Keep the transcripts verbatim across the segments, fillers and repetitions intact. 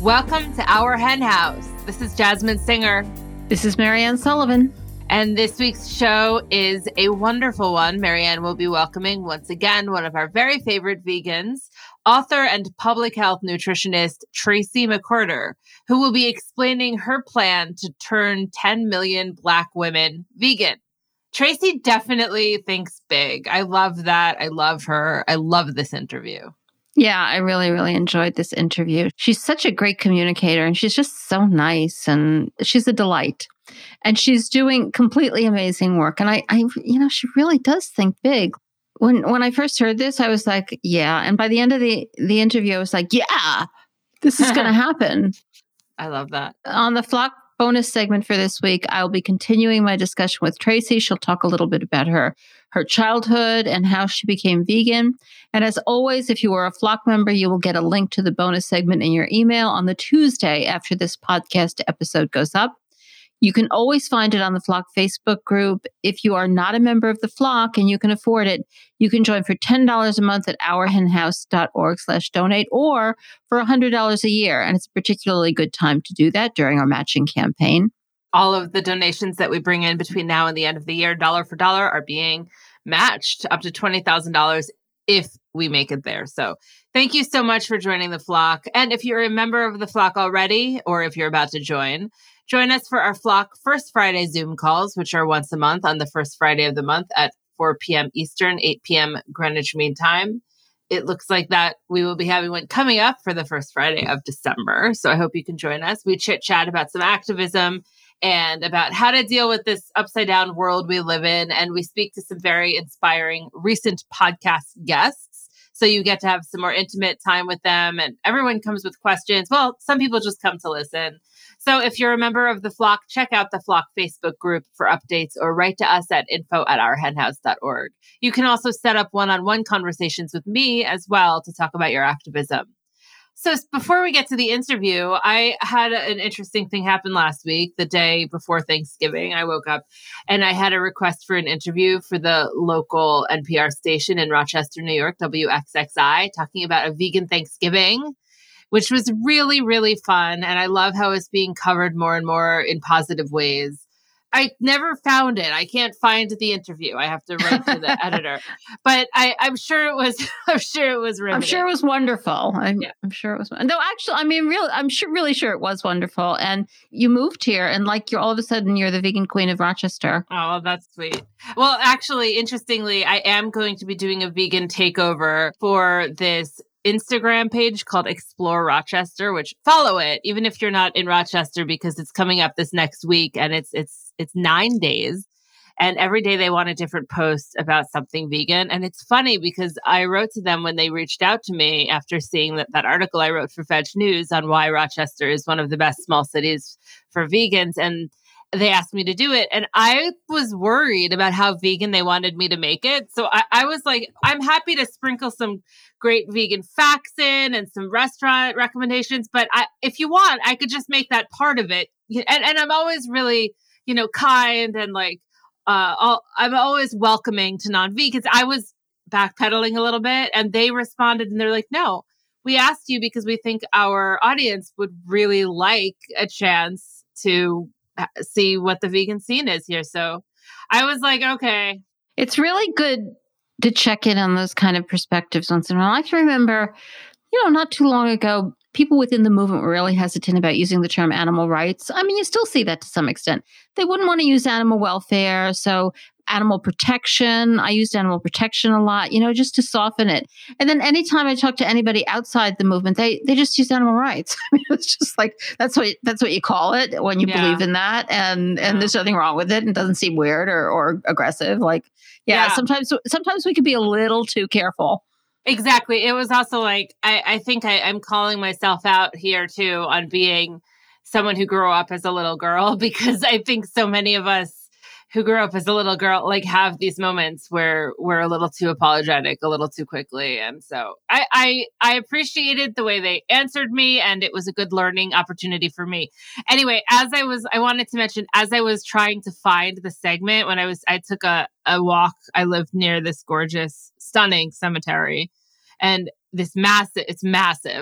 Welcome to Our Hen House. This is Jasmine Singer. This is Marianne Sullivan. And this week's show is a wonderful one. Marianne will be welcoming once again one of our very favorite vegans, author and public health nutritionist Tracy McWhirter, who will be explaining her plan to turn ten million Black women vegan. Tracy definitely thinks big. I love that. I love her. I love this interview. Yeah, I really, really enjoyed this interview. She's such a great communicator and she's just so nice and she's a delight. And she's doing completely amazing work. And I, I you know, she really does think big. When when I first heard this, I was like, yeah. And by the end of the, the interview, I was like, yeah, this is going to happen. I love that. On the Flock bonus segment for this week, I'll be continuing my discussion with Tracy. She'll talk a little bit about her her childhood and how she became vegan. And as always, if you are a Flock member, you will get a link to the bonus segment in your email on the Tuesday after this podcast episode goes up. You can always find it on the Flock Facebook group. If you are not a member of the Flock and you can afford it, you can join for ten dollars a month at ourhenhouse.org slash donate or for one hundred dollars a year. And it's a particularly good time to do that during our matching campaign. All of the donations that we bring in between now and the end of the year, dollar for dollar, are being matched up to twenty thousand dollars if we make it there. So thank you so much for joining the Flock. And if you're a member of the Flock already, or if you're about to join, join us for our Flock First Friday Zoom calls, which are once a month on the first Friday of the month at four p.m. Eastern, eight p.m. Greenwich Mean Time. It looks like that we will be having one coming up for the first Friday of December. So I hope you can join us. We chit chat about some activism and about how to deal with this upside down world we live in. And we speak to some very inspiring recent podcast guests. So you get to have some more intimate time with them and everyone comes with questions. Well, some people just come to listen. So if you're a member of the Flock, check out the Flock Facebook group for updates or write to us at info at ourhenhouse dot org. You can also set up one-on-one conversations with me as well to talk about your activism. So before we get to the interview, I had an interesting thing happen last week, the day before Thanksgiving. I woke up and I had a request for an interview for the local N P R station in Rochester, New York, W X X I, talking about a vegan Thanksgiving, which was really, really fun. And I love how it's being covered more and more in positive ways. I never found it. I can't find the interview. I have to write to the editor, but I, I'm sure it was. I'm sure it was. Riveting. I'm sure it was wonderful. I'm, yeah. I'm sure it was. No, actually, I mean, real. I'm sure, really sure it was wonderful. And you moved here, and like you're all of a sudden you're the vegan queen of Rochester. Oh, that's sweet. Well, actually, interestingly, I am going to be doing a vegan takeover for this Instagram page called Explore Rochester, which follow it, even if you're not in Rochester, because it's coming up this next week and it's it's it's nine days. And every day they want a different post about something vegan. And it's funny because I wrote to them when they reached out to me after seeing that, that article I wrote for Fetch News on why Rochester is one of the best small cities for vegans. And they asked me to do it. And I was worried about how vegan they wanted me to make it. So I, I was like, I'm happy to sprinkle some great vegan facts in and some restaurant recommendations. But I, if you want, I could just make that part of it. And, and I'm always really, you know, kind and like, uh, I'll, I'm always welcoming to non-vegans. I was backpedaling a little bit and they responded and they're like, no, we asked you because we think our audience would really like a chance to see what the vegan scene is here. So I was like, okay. It's really good to check in on those kind of perspectives once in a while. I can remember, you know, not too long ago, people within the movement were really hesitant about using the term animal rights. I mean, you still see that to some extent. They wouldn't want to use animal welfare. So animal protection, I used animal protection a lot, you know, just to soften it. And then anytime I talk to anybody outside the movement, they they just use animal rights. I mean, it's just like, that's what that's what you call it when you yeah. believe in that. And and yeah. there's nothing wrong with it and it doesn't seem weird or, or aggressive. Like, yeah, yeah, sometimes sometimes we could be a little too careful. Exactly. It was also like, I, I think I, I'm calling myself out here too on being someone who grew up as a little girl, because I think so many of us who grew up as a little girl like have these moments where we're a little too apologetic, a little too quickly. And so I, I, I appreciated the way they answered me, and it was a good learning opportunity for me. Anyway, as I was, I wanted to mention, as I was trying to find the segment, when I was, I took a, a walk. I lived near this gorgeous, stunning cemetery, and this massive, it's massive.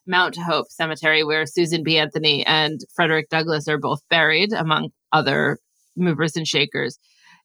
Mount Hope Cemetery, where Susan B. Anthony and Frederick Douglass are both buried, among other movers and shakers.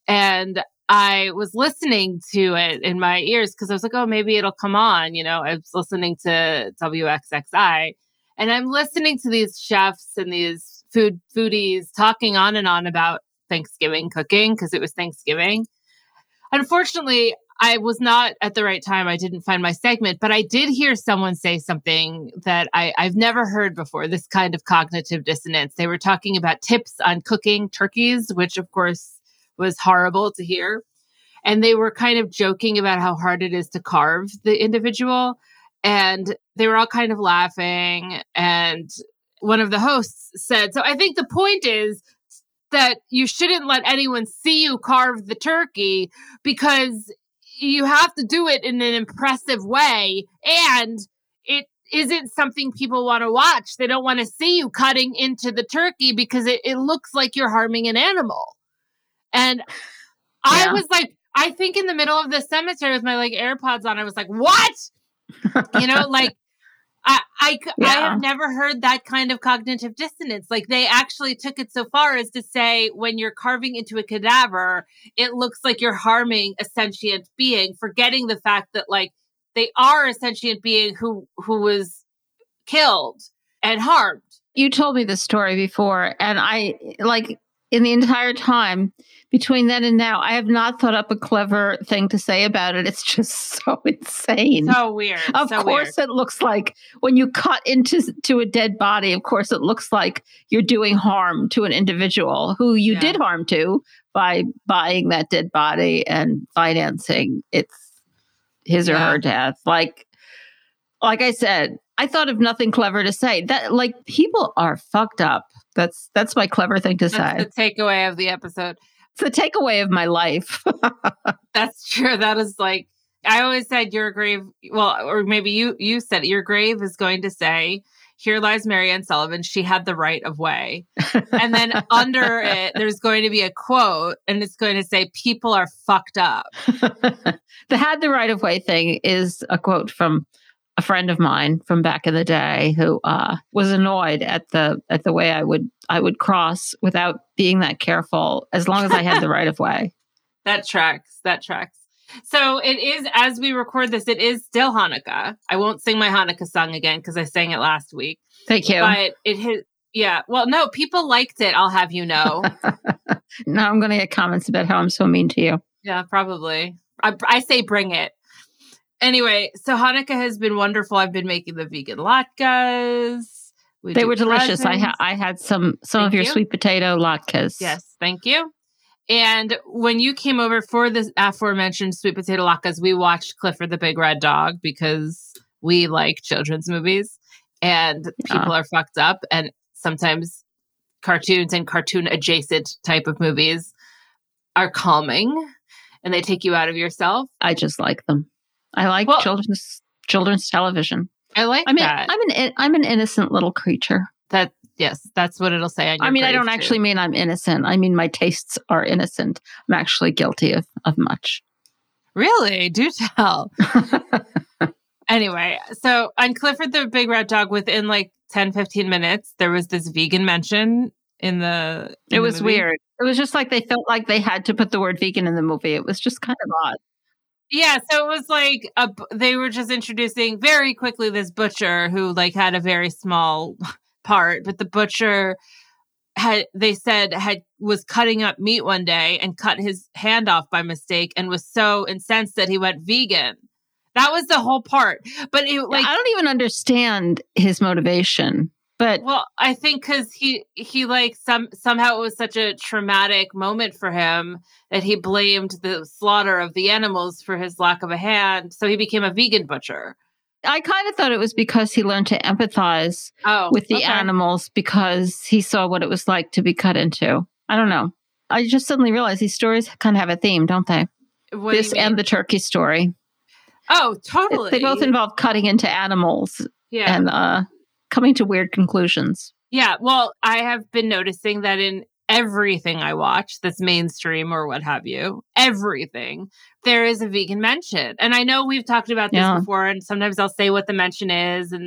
And I was listening to it in my ears because I was like, oh, maybe it'll come on. You know, I was listening to W X X I, and I'm listening to these chefs and these food foodies talking on and on about Thanksgiving cooking because it was Thanksgiving. Unfortunately, I was not at the right time. I didn't find my segment, but I did hear someone say something that I, I've never heard before, this kind of cognitive dissonance. They were talking about tips on cooking turkeys, which of course was horrible to hear. And they were kind of joking about how hard it is to carve the individual. And they were all kind of laughing. And one of the hosts said, so I think the point is that you shouldn't let anyone see you carve the turkey because you have to do it in an impressive way. And it isn't something people want to watch. They don't want to see you cutting into the turkey because it, it looks like you're harming an animal. And I yeah. was like, I think in the middle of the cemetery with my like AirPods on, I was like, what? You know, like I, I, yeah. I have never heard that kind of cognitive dissonance. Like they actually took it so far as to say, when you're carving into a cadaver, it looks like you're harming a sentient being, forgetting the fact that like they are a sentient being who, who was killed and harmed. You told me this story before, and I like in the entire time between then and now, I have not thought up a clever thing to say about it. It's just so insane. So weird. Of so course, weird. It looks like when you cut into to a dead body, of course, it looks like you're doing harm to an individual who you yeah. did harm to by buying that dead body and financing its his or yeah. her death. Like, like I said, I thought of nothing clever to say. That like people are fucked up. That's that's my clever thing to that's say. The takeaway of the episode. It's the takeaway of my life. That's true. That is like, I always said your grave, well, or maybe you you said it, your grave is going to say, here lies Mary Ann Sullivan. She had the right of way. And then under it, there's going to be a quote, and it's going to say, people are fucked up. The had the right of way thing is a quote from a friend of mine from back in the day who uh, was annoyed at the at the way I would I would cross without being that careful, as long as I had the right of way. That tracks. That tracks. So it is, as we record this, it is still Hanukkah. I won't sing my Hanukkah song again because I sang it last week. Thank you. But it has, yeah. Well, no, people liked it. I'll have you know. Now I'm going to get comments about how I'm so mean to you. Yeah, probably. I, I say bring it. Anyway, so Hanukkah has been wonderful. I've been making the vegan latkes. We they were delicious. I, ha- I had some some thank of your you. sweet potato latkes. Yes, thank you. And when you came over for the aforementioned sweet potato latkes, we watched Clifford the Big Red Dog because we like children's movies and yeah. people are fucked up. And sometimes cartoons and cartoon adjacent type of movies are calming and they take you out of yourself. I just like them. I like well, children's children's television. I like I mean, that. I'm an I'm an innocent little creature. That yes, that's what it'll say on your I mean, I don't too. actually mean I'm innocent. I mean, my tastes are innocent. I'm actually guilty of, of much. Really? Do tell. Anyway, so on Clifford the Big Red Dog, within like ten, fifteen minutes, there was this vegan mention in the in It was the movie. weird. It was just like they felt like they had to put the word vegan in the movie. It was just kind of odd. Yeah, so it was like a, they were just introducing very quickly this butcher who like had a very small part, but the butcher had they said had was cutting up meat one day and cut his hand off by mistake and was so incensed that he went vegan. That was the whole part. But it, like I don't even understand his motivation. But well, I think because he he like some somehow it was such a traumatic moment for him that he blamed the slaughter of the animals for his lack of a hand. So he became a vegan butcher. I kind of thought it was because he learned to empathize oh, with the okay. animals because he saw what it was like to be cut into. I don't know. I just suddenly realized these stories kind of have a theme, don't they? What this do you mean? And the turkey story. Oh, totally. They both involve cutting into animals. Yeah. And uh, coming to weird conclusions. Yeah. Well, I have been noticing that in everything I watch that's mainstream or what have you, everything, there is a vegan mention. And I know we've talked about this yeah. before, and sometimes I'll say what the mention is. And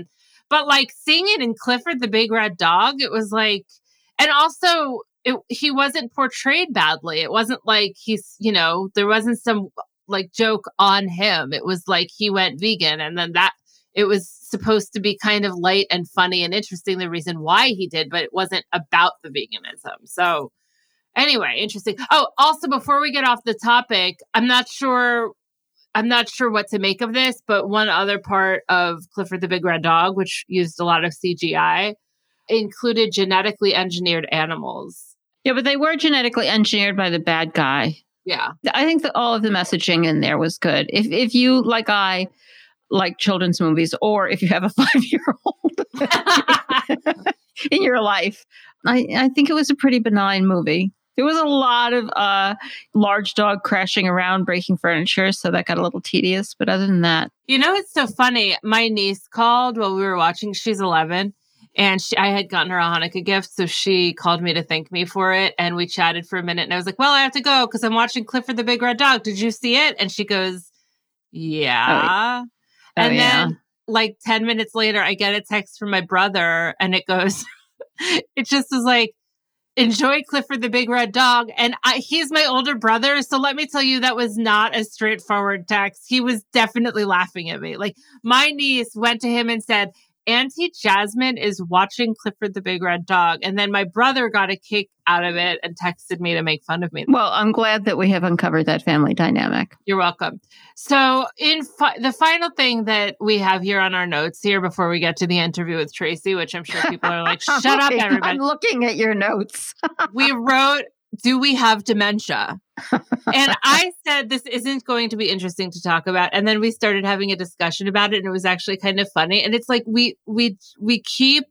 But like seeing it in Clifford the Big Red Dog, it was like, and also it, he wasn't portrayed badly. It wasn't like he's, you know, there wasn't some like joke on him. It was like he went vegan, and then that it was supposed to be kind of light and funny and interesting, the reason why he did, but it wasn't about the veganism. So anyway, interesting. Oh, also before we get off the topic, I'm not sure I'm not sure what to make of this, but one other part of Clifford the Big Red Dog, which used a lot of C G I, included genetically engineered animals. Yeah, but they were genetically engineered by the bad guy. Yeah. I think that all of the messaging in there was good. If if you, like I, like children's movies, or if you have a five-year-old in your life, I, I think it was a pretty benign movie. There was a lot of uh, large dog crashing around, breaking furniture, so that got a little tedious. But other than that... You know, it's so funny. My niece called while we were watching. She's eleven, and she, I had gotten her a Hanukkah gift, so she called me to thank me for it, and we chatted for a minute, and I was like, well, I have to go because I'm watching Clifford the Big Red Dog. Did you see it? And she goes, yeah. Oh, and yeah. then, like, ten minutes later, I get a text from my brother, and it goes, it just was like, enjoy Clifford the Big Red Dog. And I, he's my older brother. So let me tell you, that was not a straightforward text. He was definitely laughing at me. Like, my niece went to him and said, Auntie Jasmine is watching Clifford the Big Red Dog. And then my brother got a kick out of it and texted me to make fun of me. Well, I'm glad that we have uncovered that family dynamic. You're welcome. So in fi- the final thing that we have here on our notes here before we get to the interview with Tracy, which I'm sure people are like, shut up, everybody. I'm looking at your notes. We wrote, do we have dementia? And I said, this isn't going to be interesting to talk about. And then we started having a discussion about it, and it was actually kind of funny. And it's like, we, we, we keep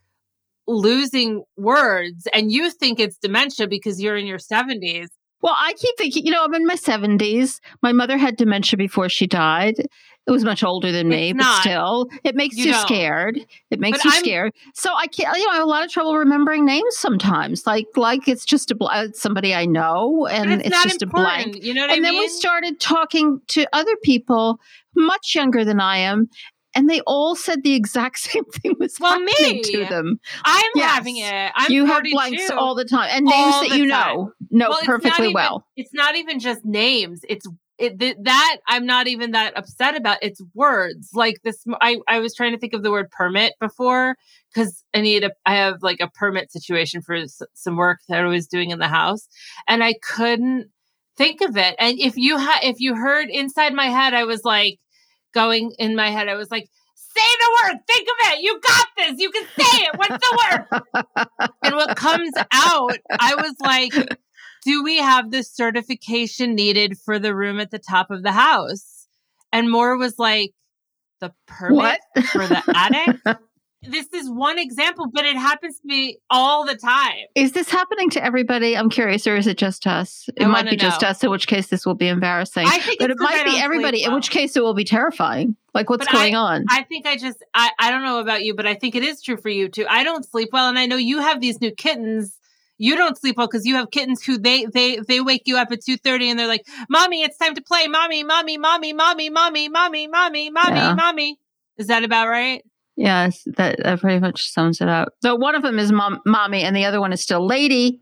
losing words, and you think it's dementia because you're in your seventies. Well, I keep thinking, you know, I'm in my seventies. My mother had dementia before she died. It was much older than me, It's but not. still, it makes You you, don't. scared. It makes But you I'm- scared. So I can't, you know, I have a lot of trouble remembering names sometimes. Like, like it's just a bl- uh, somebody I know, and But it's, it's, not just important. a blank. You know what And I then mean? we started talking to other people much younger than I am, and they all said the exact same thing was Well, happening me. to them. I'm Yes. having it. I'm you have forty-two. blanks all the time, and names all that the you time. know know Well, it's not perfectly even- well. It's not even just names. It's it, th- that I'm not even that upset about. It's words like this. I, I was trying to think of the word permit before because I need a, I have like a permit situation for s- some work that I was doing in the house, and I couldn't think of it. And if you had, if you heard inside my head, I was like going in my head. I was like, say the word, think of it. You got this. You can say it. What's the word? And what comes out, I was like, do we have the certification needed for the room at the top of the house? And Moore was like, the permit What? for the attic? This is one example, but it happens to me all the time. Is this happening to everybody? I'm curious, or is it just us? It I might wanna be just know. us, in which case this will be embarrassing. I think But it's it 'cause I might be don't everybody, sleep in well. which case it will be terrifying. Like, what's But going on? I think I just, I, I don't know about you, but I think it is true for you too. I don't sleep well. And I know you have these new kittens. You don't sleep well because you have kittens who they, they, they wake you up at two thirty and they're like, mommy, it's time to play. Mommy, mommy, mommy, mommy, mommy, mommy, mommy, mommy, Yeah. mommy. Is that about right? Yes, that, that pretty much sums it up. So one of them is mom, mommy, and the other one is still lady.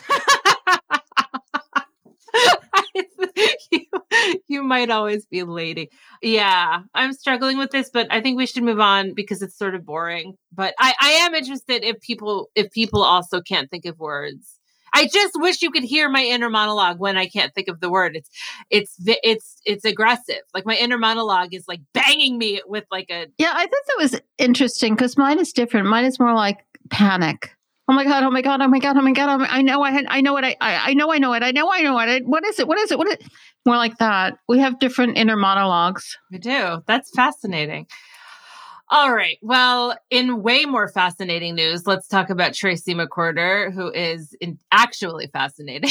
you, you might always be lady. Yeah, I'm struggling with this, but I think we should move on because it's sort of boring. But I, I am interested if people if people also can't think of words. I just wish you could hear my inner monologue when I can't think of the word. It's it's it's it's aggressive. Like my inner monologue is like banging me with like a Yeah, I thought that was interesting because mine is different. Mine is more like panic. Oh my god! Oh my god! Oh my god! Oh my god! Oh my, I know I had, I know it. I, I I know I know it. I know I know it. I, what is it? What is it? What is it? More like that. We have different inner monologues. We do. That's fascinating. All right. Well, in way more fascinating news, let's talk about Tracy McWhorter, who is in actually fascinating.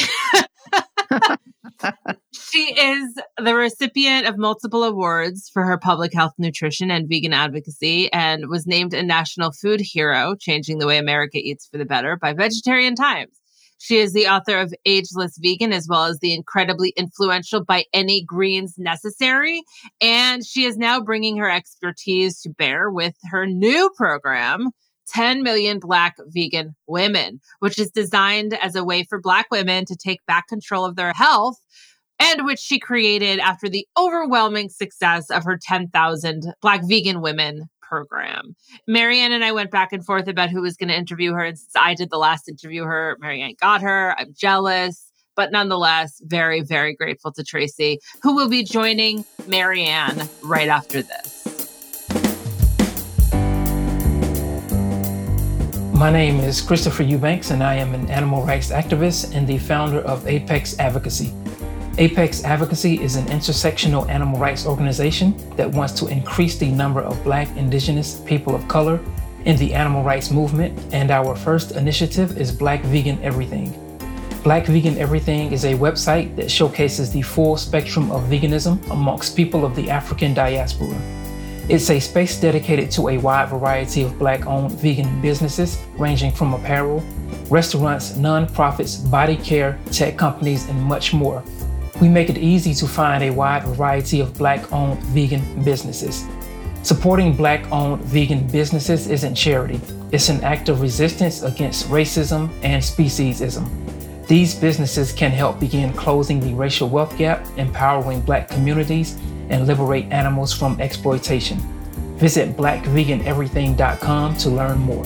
She is the recipient of multiple awards for her public health, nutrition, and vegan advocacy, and was named a national food hero, changing the way America eats for the better by Vegetarian Times. She is the author of Ageless Vegan, as well as the incredibly influential By Any Greens Necessary. And she is now bringing her expertise to bear with her new program, ten million Black Vegan Women, which is designed as a way for Black women to take back control of their health, and which she created after the overwhelming success of her ten thousand Black Vegan Women program. Marianne and I went back and forth about who was going to interview her. And since I did the last interview her, Marianne got her. I'm jealous, but nonetheless, very, very grateful to Tracy, who will be joining Marianne right after this. My name is Christopher Eubanks, and I am an animal rights activist and the founder of Apex Advocacy. Apex Advocacy is an intersectional animal rights organization that wants to increase the number of Black, Indigenous, people of color in the animal rights movement, and our first initiative is Black Vegan Everything. Black Vegan Everything is a website that showcases the full spectrum of veganism amongst people of the African diaspora. It's a space dedicated to a wide variety of Black-owned vegan businesses, ranging from apparel, restaurants, nonprofits, body care, tech companies, and much more. We make it easy to find a wide variety of Black-owned vegan businesses. Supporting Black-owned vegan businesses isn't charity. It's an act of resistance against racism and speciesism. These businesses can help begin closing the racial wealth gap, empowering Black communities, and liberate animals from exploitation. Visit black vegan everything dot com to learn more.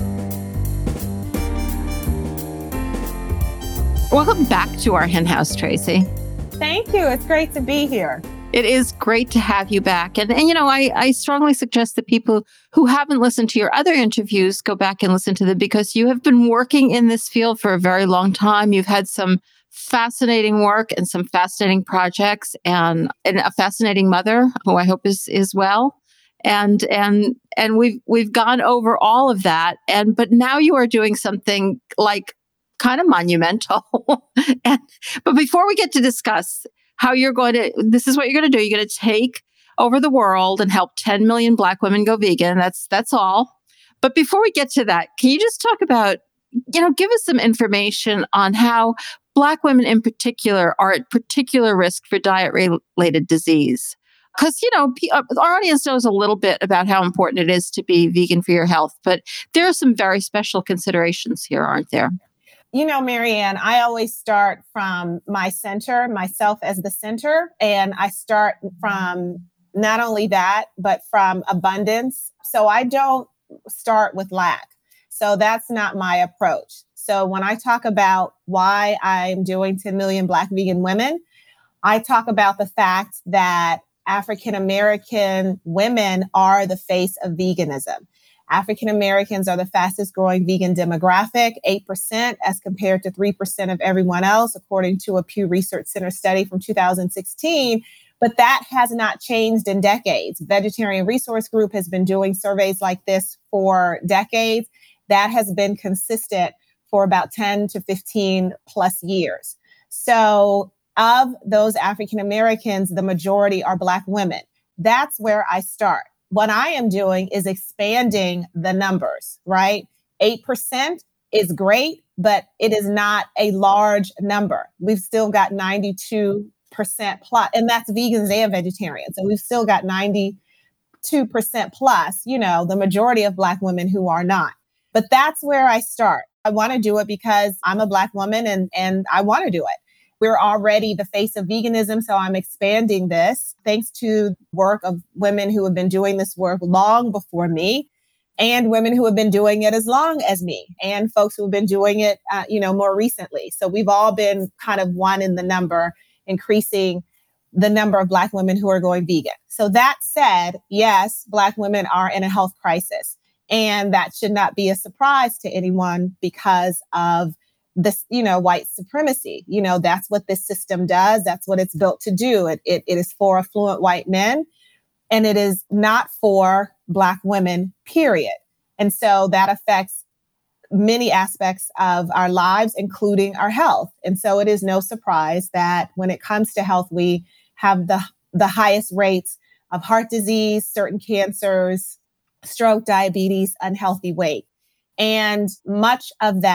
Welcome back to our hen house, Tracy. Thank you. It's great to be here. It is great to have you back. And, and you know, I, I strongly suggest that people who haven't listened to your other interviews go back and listen to them, because you have been working in this field for a very long time. You've had some fascinating work and some fascinating projects, and, and a fascinating mother who I hope is is well. And and and we've we've gone over all of that. And but now you are doing something like kind of monumental. and, but before we get to discuss how you're going to, this is what you're going to do. You're going to take over the world and help ten million Black women go vegan. That's, that's all. But before we get to that, can you just talk about, you know, give us some information on how Black women in particular are at particular risk for diet-related disease? Because, you know, our audience knows a little bit about how important it is to be vegan for your health, but there are some very special considerations here, aren't there? You know, Marianne, I always start from my center, myself as the center. And I start from not only that, but from abundance. So I don't start with lack. So that's not my approach. So when I talk about why I'm doing ten million Black vegan women, I talk about the fact that African American women are the face of veganism. African Americans are the fastest growing vegan demographic, eight percent as compared to three percent of everyone else, according to a Pew Research Center study from two thousand sixteen. But that has not changed in decades. Vegetarian Resource Group has been doing surveys like this for decades. That has been consistent for about ten to fifteen plus years. So of those African Americans, the majority are Black women. That's where I start. What I am doing is expanding the numbers, right? eight percent is great, but it is not a large number. We've still got ninety-two percent plus, and that's vegans and vegetarians. And we've still got ninety-two percent plus, you know, the majority of Black women who are not. But that's where I start. I want to do it because I'm a Black woman and, and I want to do it. We're already the face of veganism, so I'm expanding this thanks to work of women who have been doing this work long before me, and women who have been doing it as long as me, and folks who have been doing it, uh, you know, more recently. So we've all been kind of one in the number, increasing the number of Black women who are going vegan. So that said, yes, Black women are in a health crisis, and that should not be a surprise to anyone because of this, you know, white supremacy. You know, that's what this system does. That's what it's built to do. It, it, it is for affluent white men, and it is not for Black women, period. And so that affects many aspects of our lives, including our health. And so it is no surprise that when it comes to health, we have the, the highest rates of heart disease, certain cancers, stroke, diabetes, unhealthy weight. And much of that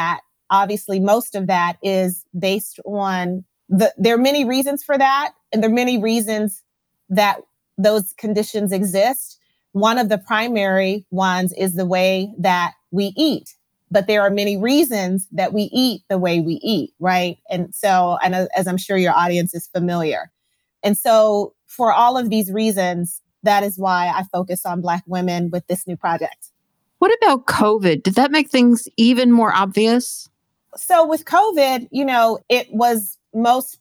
obviously most of that is based on the, there are many reasons for that. And there are many reasons that those conditions exist. One of the primary ones is the way that we eat. But there are many reasons that we eat the way we eat, right? And so, and as I'm sure your audience is familiar. And so for all of these reasons, that is why I focus on Black women with this new project. What about COVID? Did that make things even more obvious? So with COVID, you know, it was most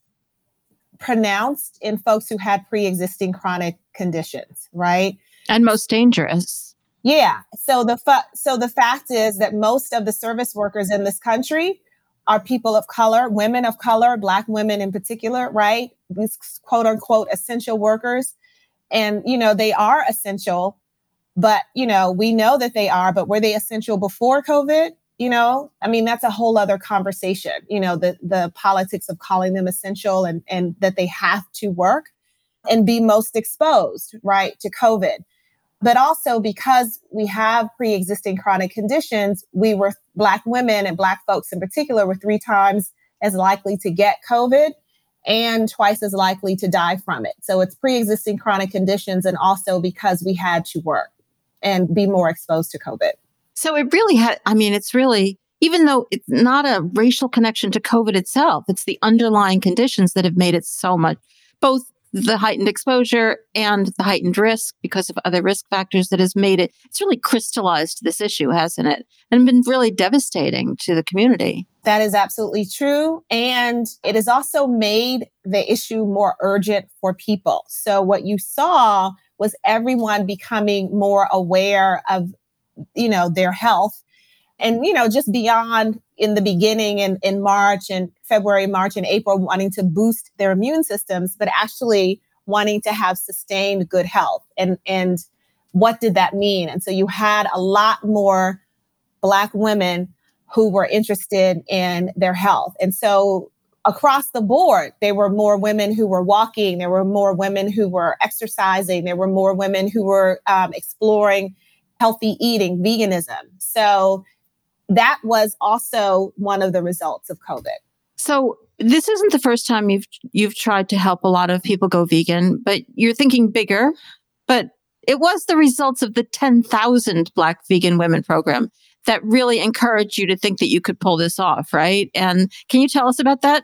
pronounced in folks who had pre-existing chronic conditions, right? And most dangerous. Yeah. So the fa- so the fact is that most of the service workers in this country are people of color, women of color, Black women in particular, right? These quote unquote essential workers. And, you know, they are essential, but, you know, we know that they are, but were they essential before COVID? You know, I mean, that's a whole other conversation, you know, the, the politics of calling them essential and, and that they have to work and be most exposed, right, to COVID. But also because we have pre-existing chronic conditions, we were Black women and Black folks in particular were three times as likely to get COVID and twice as likely to die from it. So it's pre-existing chronic conditions and also because we had to work and be more exposed to COVID. So it really had, I mean, it's really, even though it's not a racial connection to COVID itself, it's the underlying conditions that have made it so much, both the heightened exposure and the heightened risk because of other risk factors that has made it, it's really crystallized this issue, hasn't it? And been really devastating to the community. That is absolutely true. And it has also made the issue more urgent for people. So what you saw was everyone becoming more aware of, you know, their health. And, you know, just beyond in the beginning in, in March and February, March and April, wanting to boost their immune systems, but actually wanting to have sustained good health. And, and what did that mean? And so you had a lot more Black women who were interested in their health. And so across the board, there were more women who were walking. There were more women who were exercising. There were more women who were um, exploring healthy eating, veganism. So that was also one of the results of COVID. So this isn't the first time you've you've tried to help a lot of people go vegan, but you're thinking bigger. But it was the results of the ten thousand Black vegan women program that really encouraged you to think that you could pull this off, right? And can you tell us about that?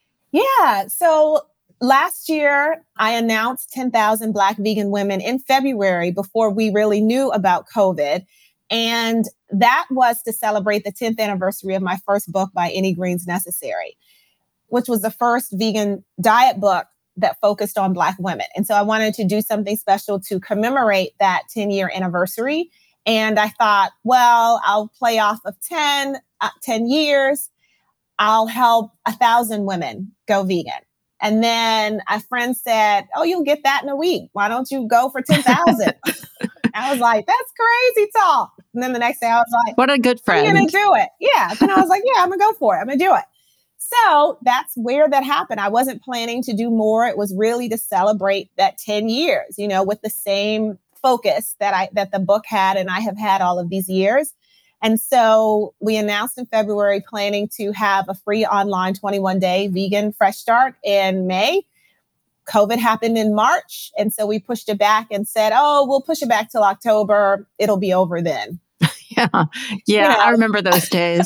Yeah. So last year, I announced ten thousand Black vegan women in February before we really knew about COVID. And that was to celebrate the tenth anniversary of my first book, By Any Means Necessary, which was the first vegan diet book that focused on Black women. And so I wanted to do something special to commemorate that ten-year anniversary. And I thought, well, I'll play off of ten, uh, ten years. I'll help a thousand women go vegan. And then a friend said, oh, you'll get that in a week. Why don't you go for ten thousand? I was like, that's crazy talk. And then the next day I was like, what a good friend. I'm going to do it. Yeah. And I was like, yeah, I'm going to go for it. I'm going to do it. So that's where that happened. I wasn't planning to do more. It was really to celebrate that ten years, you know, with the same focus that I, that the book had and I have had all of these years. And so we announced in February planning to have a free online twenty-one day vegan fresh start in May. COVID happened in March. And so we pushed it back and said, oh, we'll push it back till October. It'll be over then. Yeah. Yeah. You know? I remember those days.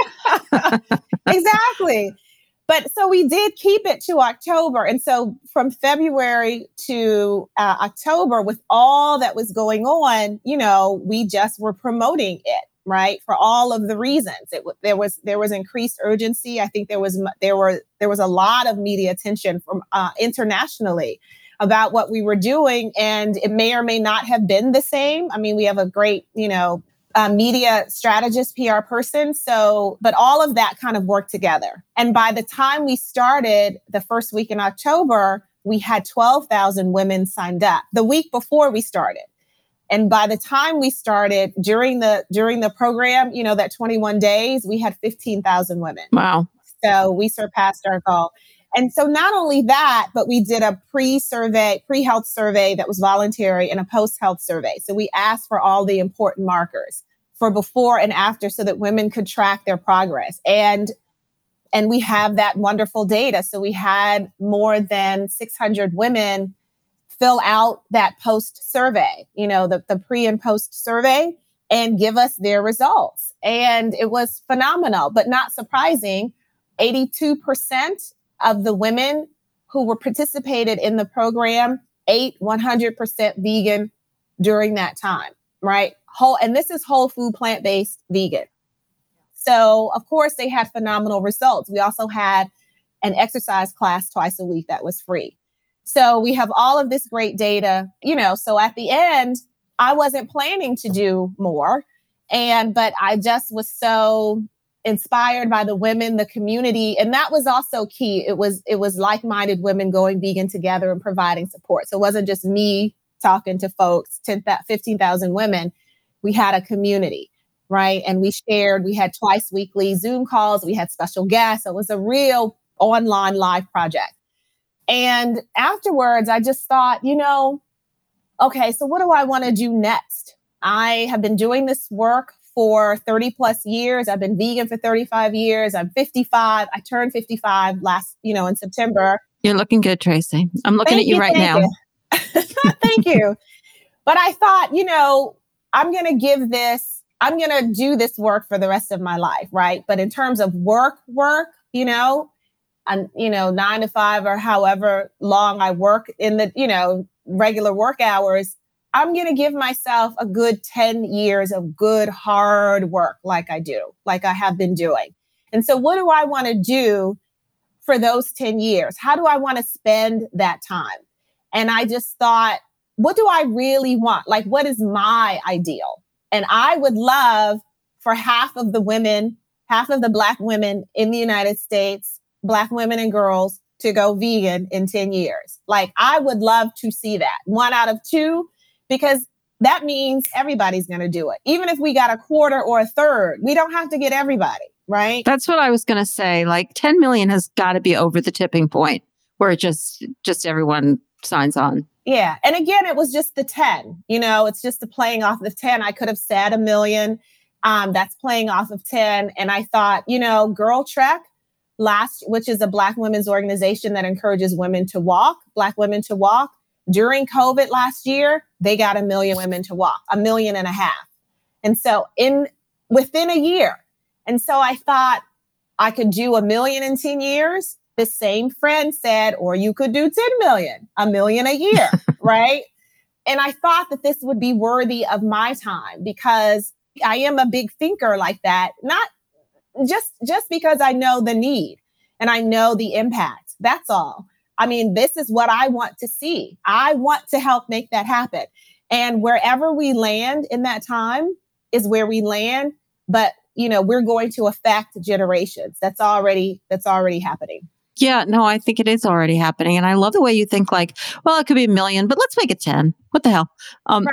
Exactly. But so we did keep it to October. And so from February to uh, October, with all that was going on, you know, we just were promoting it, right? For all of the reasons. It, there was there was increased urgency. I think there was there were there was a lot of media attention from uh, internationally about what we were doing, and it may or may not have been the same. I mean, we have a great, you know, uh, media strategist, P R person. So, but all of that kind of worked together. And by the time we started the first week in October, we had twelve thousand women signed up the week before we started. And by the time we started during the during the program, you know, that twenty-one days, we had fifteen thousand women. Wow. So we surpassed our goal. And so not only that, but we did a pre-survey, pre-health survey that was voluntary and a post-health survey. So we asked for all the important markers: for before and after so that women could track their progress. And and we have that wonderful data. So we had more than six hundred women fill out that post survey, you know, the, the pre and post survey, and give us their results. And it was phenomenal, but not surprising. eighty-two percent of the women who were participated in the program ate one hundred percent vegan during that time, right? Whole, and this is whole food, plant-based vegan. So of course they had phenomenal results. We also had an exercise class twice a week that was free. So we have all of this great data, you know, so at the end, I wasn't planning to do more. And, but I just was so inspired by the women, the community. And that was also key. It was, it was like-minded women going vegan together and providing support. So it wasn't just me talking to folks, ten, fifteen thousand women. We had a community, right? And we shared, we had twice weekly Zoom calls. We had special guests. So it was a real online live project. And afterwards, I just thought, you know, okay, so what do I want to do next? I have been doing this work for thirty plus years. I've been vegan for thirty-five years. I'm fifty-five. I turned fifty-five last, you know, in September. You're looking good, Tracy. I'm looking Thank at you, you right now. You. Thank you. But I thought, you know, I'm going to give this, I'm going to do this work for the rest of my life, right? But in terms of work, work, you know, and, you know, nine to five or however long I work in the, you know, regular work hours, I'm going to give myself a good ten years of good, hard work like I do, like I have been doing. And so what do I want to do for those ten years? How do I want to spend that time? And I just thought, what do I really want? Like, what is my ideal? And I would love for half of the women, half of the Black women in the United States, Black women and girls, to go vegan in ten years. Like, I would love to see that. One out of two, because that means everybody's going to do it. Even if we got a quarter or a third, we don't have to get everybody, right? That's what I was going to say. Like ten million has got to be over the tipping point where it just, just everyone signs on. Yeah. And again, it was just the ten, you know, it's just the playing off of ten. I could have said a million. Um, that's playing off of ten. And I thought, you know, Girl Trek, last, which is a Black women's organization that encourages women to walk, Black women to walk. During COVID last year, they got a million women to walk, a million and a half. And so in within a year. And so I thought I could do a million in ten years. The same friend said, or you could do ten million, a million a year, right? And I thought that this would be worthy of my time because I am a big thinker like that, not just, just because I know the need and I know the impact. That's all. I mean, this is what I want to see. I want to help make that happen. And wherever we land in that time is where we land. But, you know, we're going to affect generations. That's already, that's already happening. Yeah, no, I think it is already happening. And I love the way you think like, well, it could be a million, but let's make it ten. What the hell? Um,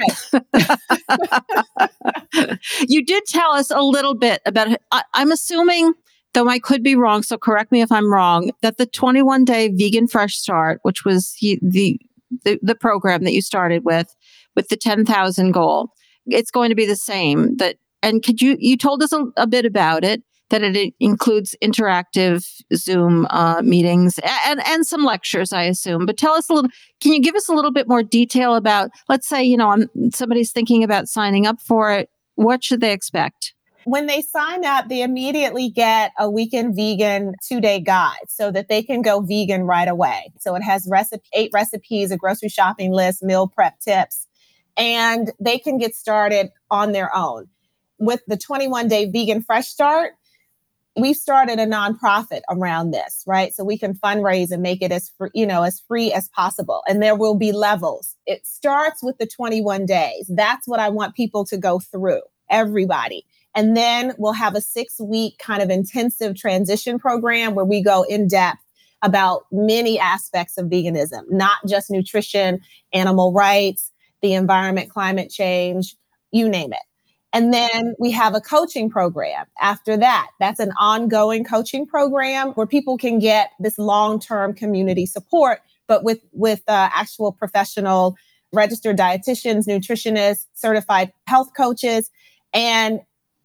right. You did tell us a little bit about, I, I'm assuming, though I could be wrong, so correct me if I'm wrong, that the twenty-one day Vegan Fresh Start, which was the, the, the program that you started with, with the ten thousand goal, it's going to be the same. That, and could you, you told us a, a bit about it, that it includes interactive Zoom uh, meetings and, and some lectures, I assume. But tell us a little, can you give us a little bit more detail about, let's say, you know, I'm, somebody's thinking about signing up for it. What should they expect? When they sign up, they immediately get a Weekend Vegan two-day guide so that they can go vegan right away. So it has recipe, eight recipes, a grocery shopping list, meal prep tips, and they can get started on their own. With the twenty-one day Vegan Fresh Start, we've started a nonprofit around this, right? So we can fundraise and make it as free, you know, as free as possible. And there will be levels. It starts with the twenty-one days. That's what I want people to go through, everybody. And then we'll have a six week kind of intensive transition program where we go in depth about many aspects of veganism, not just nutrition, animal rights, the environment, climate change, you name it. And then we have a coaching program after that. That's an ongoing coaching program where people can get this long-term community support, but with, with uh, actual professional registered dietitians, nutritionists, certified health coaches. And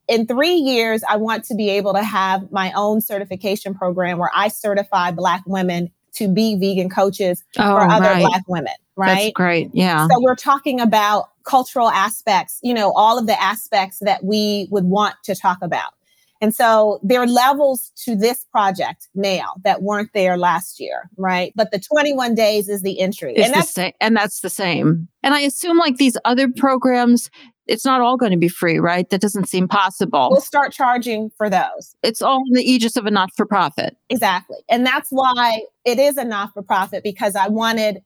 in three years, I want to be able to have my own certification program where I certify Black women to be vegan coaches oh, for other right. Black women, right? That's great. Yeah. So we're talking about cultural aspects, you know, all of the aspects that we would want to talk about. And so there are levels to this project now that weren't there last year, right? But the twenty-one days is the entry. It's and, the that's, same, and that's the same. And I assume like these other programs, it's not all going to be free, right? That doesn't seem possible. We'll start charging for those. It's all in the aegis of a not-for-profit. Exactly. And that's why it is a not-for-profit, because I wanted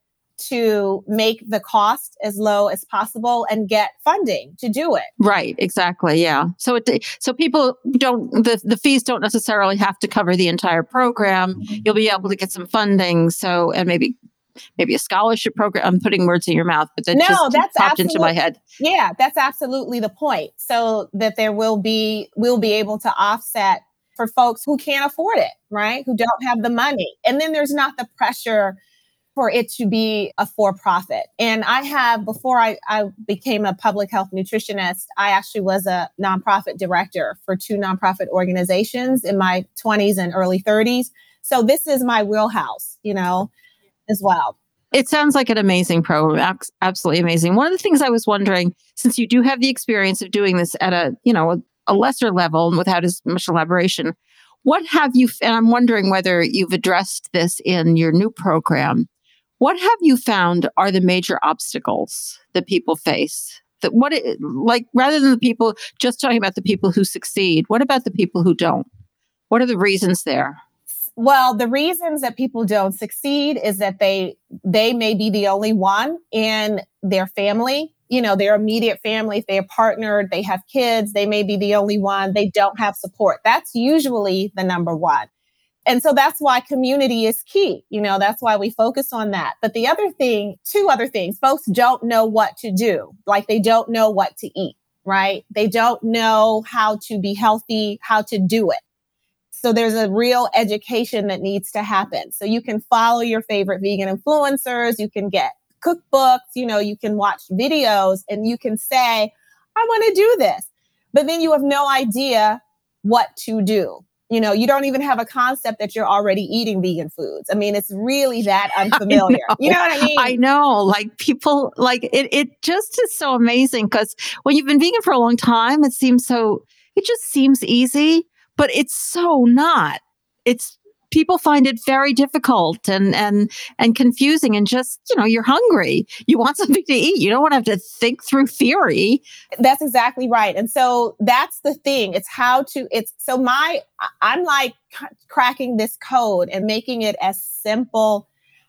to make the cost as low as possible and get funding to do it. Right, exactly. Yeah. So it so people don't the, the fees don't necessarily have to cover the entire program. You'll be able to get some funding. So and maybe maybe a scholarship program. I'm putting words in your mouth, but that no, just that's popped into my head. Yeah, that's absolutely the point. So that there will be we'll be able to offset for folks who can't afford it, right? Who don't have the money. And then there's not the pressure for it to be a for-profit. And I have, before I, I became a public health nutritionist, I actually was a nonprofit director for two nonprofit organizations in my twenties and early thirties. So this is my wheelhouse, you know, as well. It sounds like an amazing program. Absolutely amazing. One of the things I was wondering, since you do have the experience of doing this at a, you know, a, a lesser level and without as much elaboration, what have you, and I'm wondering whether you've addressed this in your new program, what have you found are the major obstacles that people face? That what it, like rather than the people just talking about the people who succeed, what about the people who don't? What are the reasons there? Well, the reasons that people don't succeed is that they they may be the only one in their family, you know, their immediate family. If they're partnered, they have kids, they may be the only one. They don't have support. That's usually the number one. And so that's why community is key. You know, that's why we focus on that. But the other thing, two other things, folks don't know what to do. Like they don't know what to eat, right? They don't know how to be healthy, how to do it. So there's a real education that needs to happen. So you can follow your favorite vegan influencers, you can get cookbooks, you know, you can watch videos and you can say, I want to do this. But then you have no idea what to do. You know, you don't even have a concept that you're already eating vegan foods. I mean, it's really that unfamiliar. Know. You know what I mean? I know. Like people, like it, it just is so amazing because when you've been vegan for a long time, it seems so, it just seems easy, but it's so not. It's, people find it very difficult and, and, and confusing and just, you know, you're hungry. You want something to eat. You don't want to have to think through theory. That's exactly right. And so that's the thing. It's how to, it's so my, I'm like c- cracking this code and making it as simple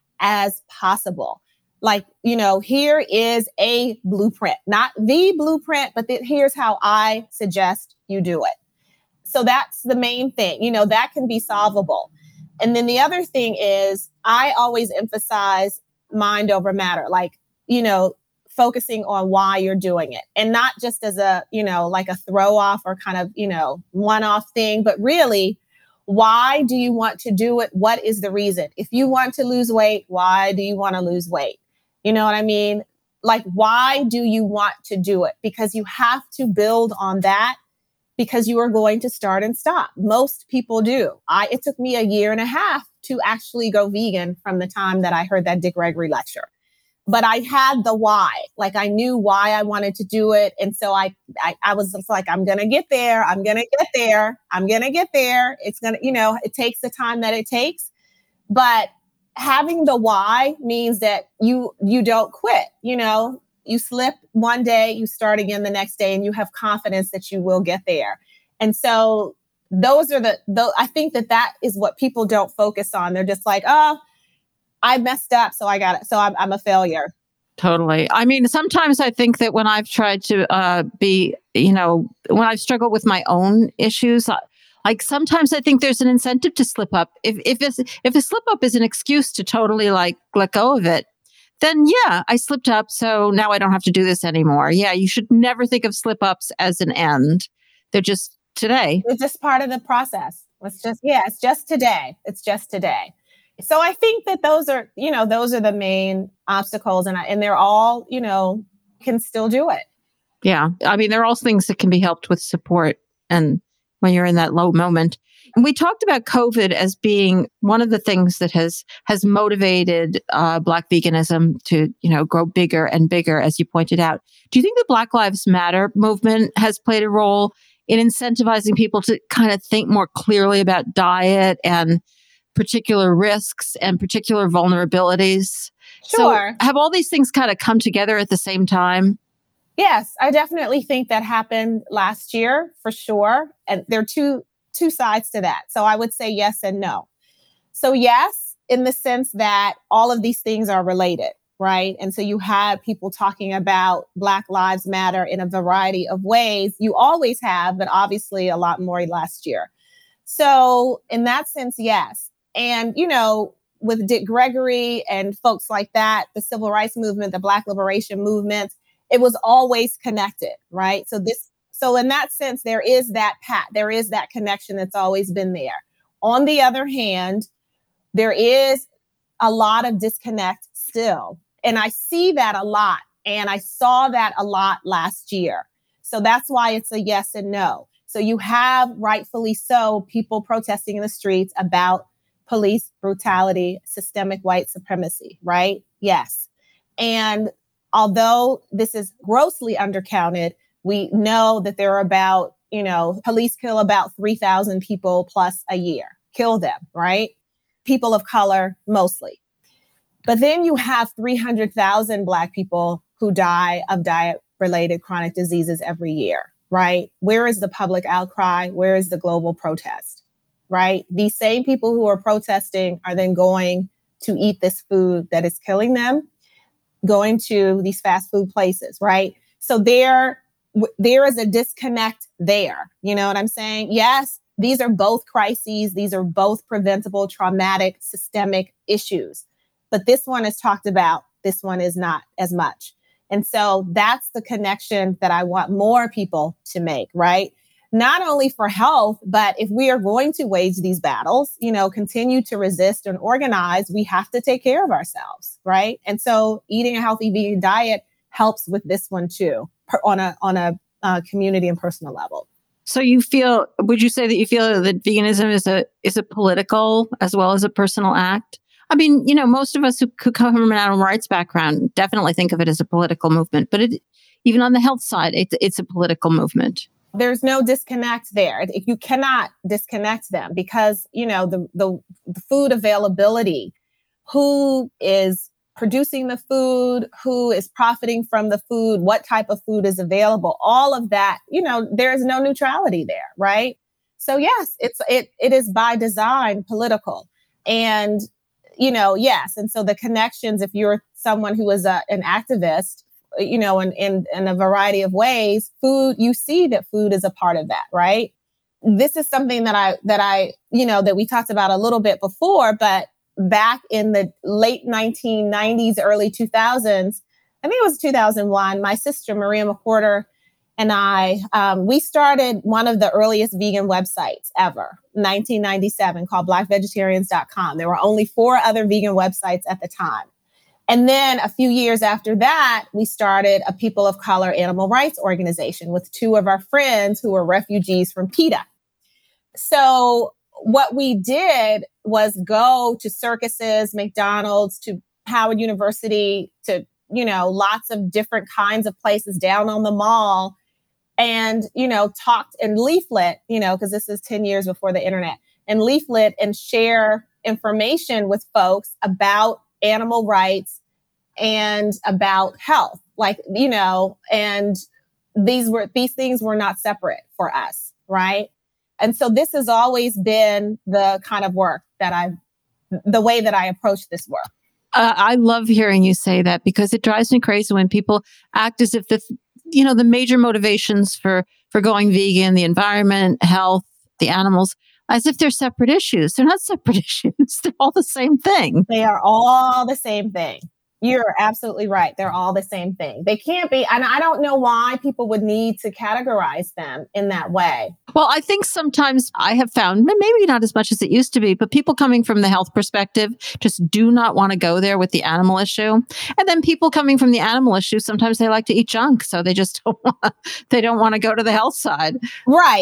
as possible. Like, you know, here is a blueprint, not the blueprint, but th- here's how I suggest you do it. So that's the main thing, you know, that can be solvable. And then the other thing is I always emphasize mind over matter, like, you know, focusing on why you're doing it and not just as a, you know, like a throw off or kind of, you know, one off thing, but really, why do you want to do it? What is the reason? If you want to lose weight, why do you want to lose weight? You know what I mean? Like, why do you want to do it? Because you have to build on that. Because you are going to start and stop. Most people do. I, it took me a year and a half to actually go vegan from the time that I heard that Dick Gregory lecture. But I had the why, like I knew why I wanted to do it. And so I, I, I was just like, I'm going to get there. I'm going to get there. I'm going to get there. It's going to, you know, it takes the time that it takes. But having the why means that you, you don't quit, you know. You slip one day, you start again the next day, and you have confidence that you will get there. And so those are the, the, I think that that is what people don't focus on. They're just like, oh, I messed up, so I got it. So I'm, I'm a failure. Totally. I mean, sometimes I think that when I've tried to uh, be, you know, when I've struggled with my own issues, like sometimes I think there's an incentive to slip up. If if it's, if a slip up is an excuse to totally like let go of it, then yeah, I slipped up, so now I don't have to do this anymore. Yeah, you should never think of slip-ups as an end. They're just today. It's just part of the process. It's just, yeah, it's just today. It's just today. So I think that those are, you know, those are the main obstacles, and I, and they're all, you know, can still do it. Yeah, I mean, there are also things that can be helped with support. and when you're in that low moment. And we talked about COVID as being one of the things that has has motivated uh, Black veganism to, you know, grow bigger and bigger, as you pointed out. Do you think the Black Lives Matter movement has played a role in incentivizing people to kind of think more clearly about diet and particular risks and particular vulnerabilities? Sure. So have all these things kind of come together at the same time? Yes, I definitely think that happened last year for sure. And there are two two sides to that. So I would say yes and no. So yes, in the sense that all of these things are related, right? And so you have people talking about Black Lives Matter in a variety of ways. You always have, but obviously a lot more last year. So in that sense, yes. And, you know, with Dick Gregory and folks like that, the civil rights movement, the Black liberation movement, it was always connected, right? So this, so in that sense, there is that pat, there is that connection that's always been there. On the other hand, there is a lot of disconnect still. And I see that a lot. And I saw that a lot last year. So that's why it's a yes and no. So you have, rightfully so, people protesting in the streets about police brutality, systemic white supremacy, right? Yes. And although this is grossly undercounted, we know that there are about, you know, police kill about three thousand people plus a year, kill them, right? People of color mostly. But then you have three hundred thousand Black people who die of diet-related chronic diseases every year, right? Where is the public outcry? Where is the global protest, right? These same people who are protesting are then going to eat this food that is killing them, going to these fast food places, right? So there, there is a disconnect there. You know what I'm saying? Yes, these are both crises. These are both preventable, traumatic, systemic issues. But this one is talked about. This one is not as much. And so that's the connection that I want more people to make, right? Not only for health, but if we are going to wage these battles, you know, continue to resist and organize, we have to take care of ourselves, right? And so eating a healthy vegan diet helps with this one too, per, on a on a uh, community and personal level. So you feel, would you say that you feel that veganism is a is a political as well as a personal act? I mean, you know, most of us who could come from an animal rights background definitely think of it as a political movement, but it, even on the health side, it, it's a political movement. There's no disconnect there. You cannot disconnect them because, you know, the, the, the food availability, who is producing the food, who is profiting from the food, what type of food is available, all of that, you know, there is no neutrality there, right? So yes, it's it it is by design political. And you know, yes. And so the connections, if you're someone who is a, an activist, you know, in, in, in a variety of ways, food, you see that food is a part of that, right? This is something that I, that I, you know, that we talked about a little bit before, but back in the late nineteen nineties, early two thousands, I think it was two thousand one, my sister, Maria McWhorter, and I, um, we started one of the earliest vegan websites ever, nineteen ninety-seven, called black vegetarians dot com. There were only four other vegan websites at the time. And then a few years after that, we started a people of color animal rights organization with two of our friends who were refugees from PETA. So what we did was go to circuses, McDonald's, to Howard University, to, you know, lots of different kinds of places down on the mall, and, you know, talked and leaflet, you know, because this is ten years before the internet, and leaflet and share information with folks about animal rights and about health, like, you know, and these were, these things were not separate for us, right? And so this has always been the kind of work that I've, the way that I approach this work. Uh, I love hearing you say that because it drives me crazy when people act as if the, you know, the major motivations for, for going vegan, the environment, health, the animals, as if they're separate issues. They're not separate issues. They're all the same thing. They are all the same thing. You're absolutely right. They're all the same thing. They can't be. And I don't know why people would need to categorize them in that way. Well, I think sometimes I have found, maybe not as much as it used to be, but people coming from the health perspective just do not want to go there with the animal issue. And then people coming from the animal issue, sometimes they like to eat junk. So they just don't want, they don't want to go to the health side. Right.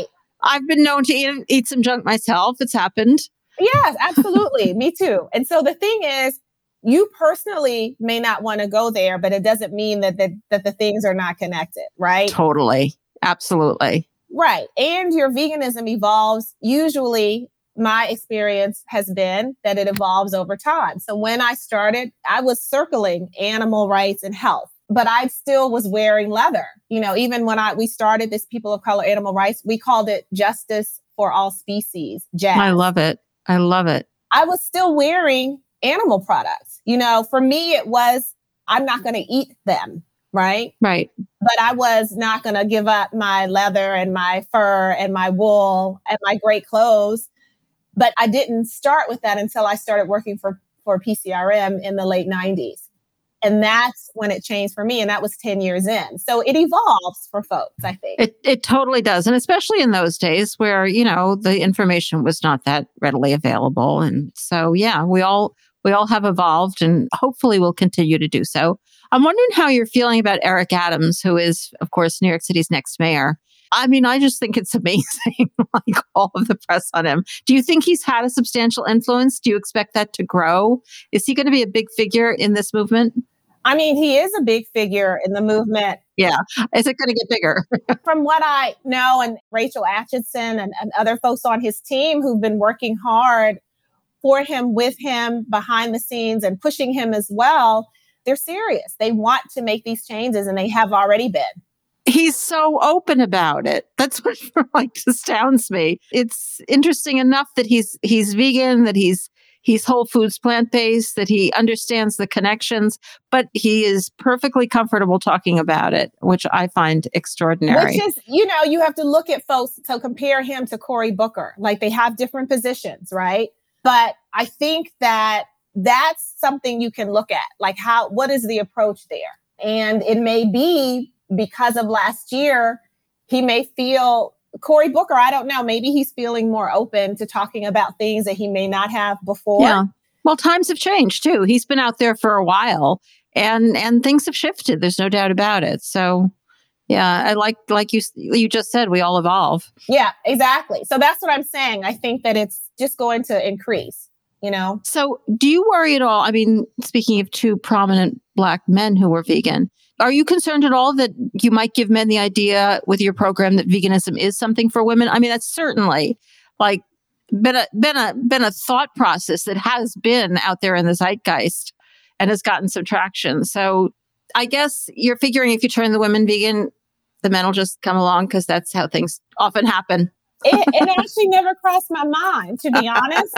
I've been known to eat, eat some junk myself. It's happened. Yes, absolutely. Me too. And so the thing is, you personally may not want to go there, but it doesn't mean that the, that the things are not connected, right? Totally. Absolutely. Right. And your veganism evolves. Usually, my experience has been that it evolves over time. So when I started, I was circling animal rights and health, but I still was wearing leather. You know, even when I we started this People of Color Animal Rights, we called it Justice for All Species, J A S. I love it. I love it. I was still wearing animal products. You know, for me, it was, I'm not going to eat them. Right. Right. But I was not going to give up my leather and my fur and my wool and my great clothes. But I didn't start with that until I started working for, for P C R M in the late nineties. And that's when it changed for me. And that was ten years in. So it evolves for folks, I think. It it totally does. And especially in those days where, you know, the information was not that readily available. And so, yeah, we all we all have evolved and hopefully will continue to do so. I'm wondering how you're feeling about Eric Adams, who is, of course, New York City's next mayor. I mean, I just think it's amazing, like all of the press on him. Do you think he's had a substantial influence? Do you expect that to grow? Is he going to be a big figure in this movement? I mean, he is a big figure in the movement. Yeah. Is it going to get bigger? From what I know, and Rachel Atchison and, and other folks on his team who've been working hard for him, with him, behind the scenes and pushing him as well, they're serious. They want to make these changes and they have already been. He's so open about it. That's what like astounds me. It's interesting enough that he's he's vegan, that he's he's whole foods, plant-based, that he understands the connections, but he is perfectly comfortable talking about it, which I find extraordinary. Which is, you know, you have to look at folks to compare him to Cory Booker. Like they have different positions, right? But I think that that's something you can look at. Like how, what is the approach there? And it may be because of last year, he may feel, Cory Booker, I don't know, maybe he's feeling more open to talking about things that he may not have before. Yeah. Well, times have changed too. He's been out there for a while and, and things have shifted. There's no doubt about it. So yeah, I like, like you, you just said, we all evolve. Yeah, exactly. So that's what I'm saying. I think that it's just going to increase, you know? So do you worry at all? I mean, speaking of two prominent Black men who were vegan, are you concerned at all that you might give men the idea with your program that veganism is something for women? I mean, that's certainly like been a, been a, been a thought process that has been out there in the zeitgeist and has gotten some traction. So I guess you're figuring if you turn the women vegan, the men will just come along because that's how things often happen. it, it actually never crossed my mind, to be honest,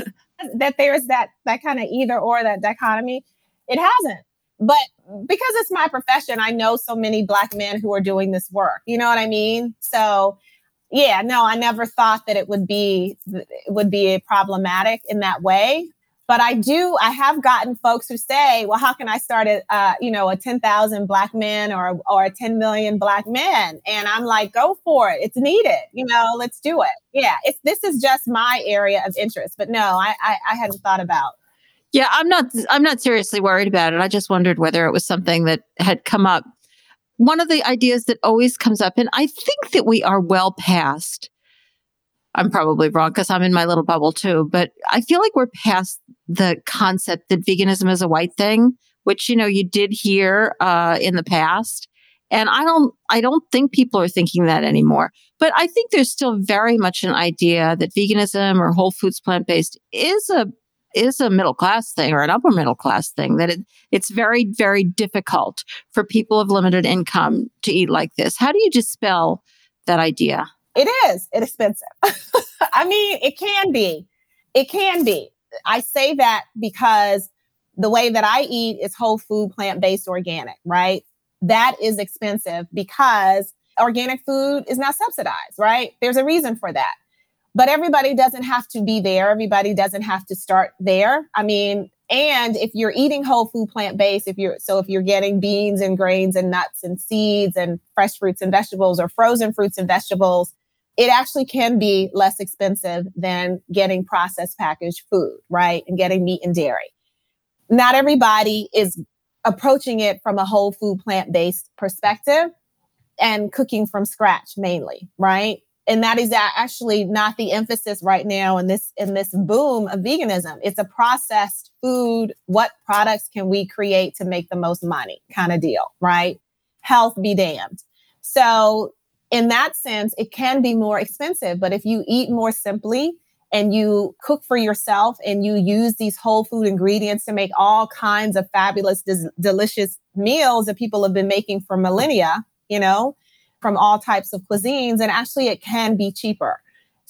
that there's that, that kind of either or, that dichotomy. It hasn't. But because it's my profession, I know so many Black men who are doing this work. You know what I mean? So, yeah, no, I never thought that it would be it would be problematic in that way. But I do, I have gotten folks who say, well, how can I start a, uh, you know, a ten thousand Black men or or a ten million Black men? And I'm like, go for it. It's needed. You know, let's do it. Yeah, it's this is just my area of interest. But no, I I, I hadn't thought about. Yeah, I'm not I'm not seriously worried about it. I just wondered whether it was something that had come up. One of the ideas that always comes up, and I think that we are well past, I'm probably wrong because I'm in my little bubble too, but I feel like we're past the concept that veganism is a white thing, which, you know, you did hear uh, in the past. And I don't I don't think people are thinking that anymore. But I think there's still very much an idea that veganism or whole foods plant-based is a is a middle class thing or an upper middle class thing, that it, it's very, very difficult for people of limited income to eat like this. How do you dispel that idea? It is. It's expensive. I mean, it can be. It can be. I say that because the way that I eat is whole food, plant-based, organic, right? That is expensive because organic food is not subsidized, right? There's a reason for that. But everybody doesn't have to be there. Everybody doesn't have to start there. I mean, and if you're eating whole food plant-based, if you're so if you're getting beans and grains and nuts and seeds and fresh fruits and vegetables or frozen fruits and vegetables, it actually can be less expensive than getting processed packaged food, right? And getting meat and dairy. Not everybody is approaching it from a whole food plant-based perspective and cooking from scratch mainly, right? And that is actually not the emphasis right now in this in this boom of veganism. It's a processed food. What products can we create to make the most money kind of deal, right? Health be damned. So in that sense, it can be more expensive. But if you eat more simply and you cook for yourself and you use these whole food ingredients to make all kinds of fabulous, des- delicious meals that people have been making for millennia, you know, from all types of cuisines, and actually it can be cheaper.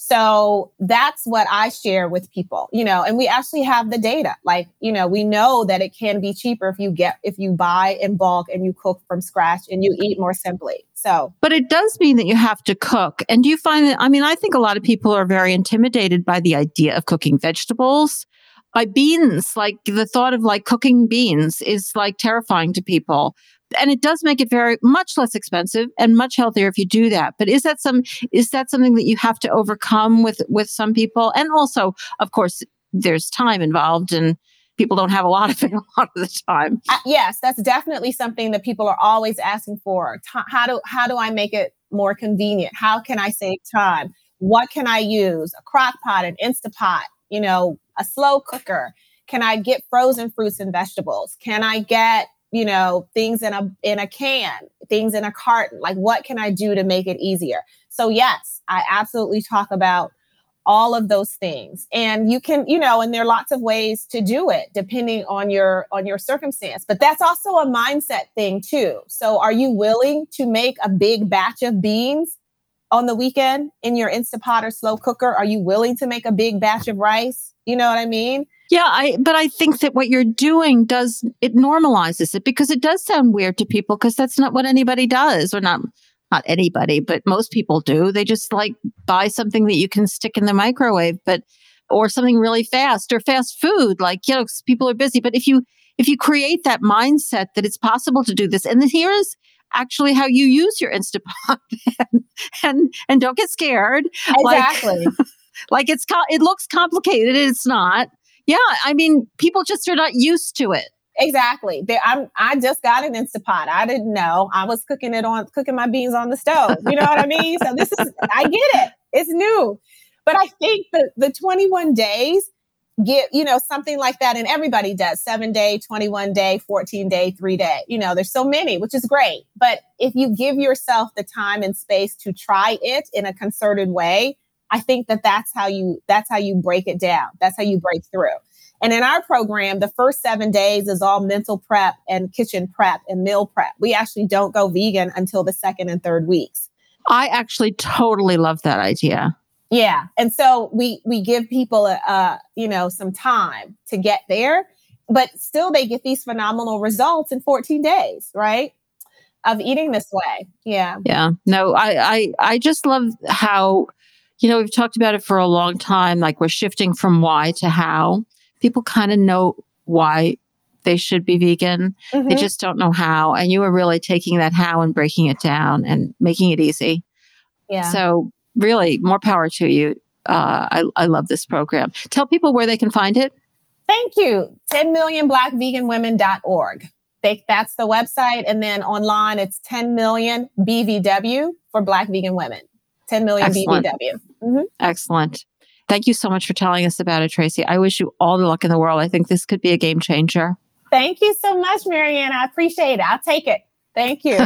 So that's what I share with people, you know, and we actually have the data. Like, you know, we know that it can be cheaper if you get, if you buy in bulk and you cook from scratch and you eat more simply. So, but it does mean that you have to cook. And do you find that, I mean, I think a lot of people are very intimidated by the idea of cooking vegetables. By beans, like the thought of like cooking beans is like terrifying to people. And it does make it very much less expensive and much healthier if you do that. But is that some is that something that you have to overcome with with some people? And also, of course, there's time involved, and people don't have a lot of it a lot of the time. Uh, yes, that's definitely something that people are always asking for. T- how do how do I make it more convenient? How can I save time? What can I use? A crock pot, an Instapot, you know, a slow cooker. Can I get frozen fruits and vegetables? Can I get, you know, things in a in a can, things in a carton? Like, what can I do to make it easier? So yes, I absolutely talk about all of those things. And you can, you know, and there are lots of ways to do it depending on your on your circumstance. But that's also a mindset thing too. So are you willing to make a big batch of beans on the weekend in your Instapot or slow cooker? Are you willing to make a big batch of rice? You know what I mean? Yeah, I, but I think that what you're doing does, it normalizes it, because it does sound weird to people, because that's not what anybody does, or not, not anybody, but most people do. They just like buy something that you can stick in the microwave, but, or something really fast, or fast food. Like, you know, people are busy. But if you, if you create that mindset that it's possible to do this, and then here is actually how you use your Instapot, and, and, and don't get scared. Exactly. Like, like it's, it looks complicated. It's not. Yeah, I mean, people just are not used to it. Exactly. They, I'm, I just got an Instapot. I didn't know. I was cooking it on, cooking my beans on the stove. You know what I mean? So this is, I get it. It's new. But I think the, the twenty-one days get, you know, something like that. And everybody does seven day, twenty-one day, fourteen day, three day. You know, there's so many, which is great. But if you give yourself the time and space to try it in a concerted way, I think that that's how you, that's how you break it down. That's how you break through. And in our program, the first seven days is all mental prep and kitchen prep and meal prep. We actually don't go vegan until the second and third weeks. I actually totally love that idea. Yeah. And so we, we give people, a, a, you know, some time to get there, but still they get these phenomenal results in fourteen days, right? Of eating this way. Yeah. Yeah. No, I, I, I just love how, you know, we've talked about it for a long time. Like, we're shifting from why to how. People kind of know why they should be vegan. Mm-hmm. They just don't know how. And you are really taking that how and breaking it down and making it easy. Yeah. So really, more power to you. Uh, I, I love this program. Tell people where they can find it. Thank you. ten million black vegan women dot org. They, that's the website. And then online, it's ten million B V W for Black Vegan Women. ten million Excellent. B V W. Mm-hmm. Excellent. Thank you so much for telling us about it, Tracy. I wish you all the luck in the world. I think this could be a game changer. Thank you so much, Marianne. I appreciate it. I'll take it. Thank you.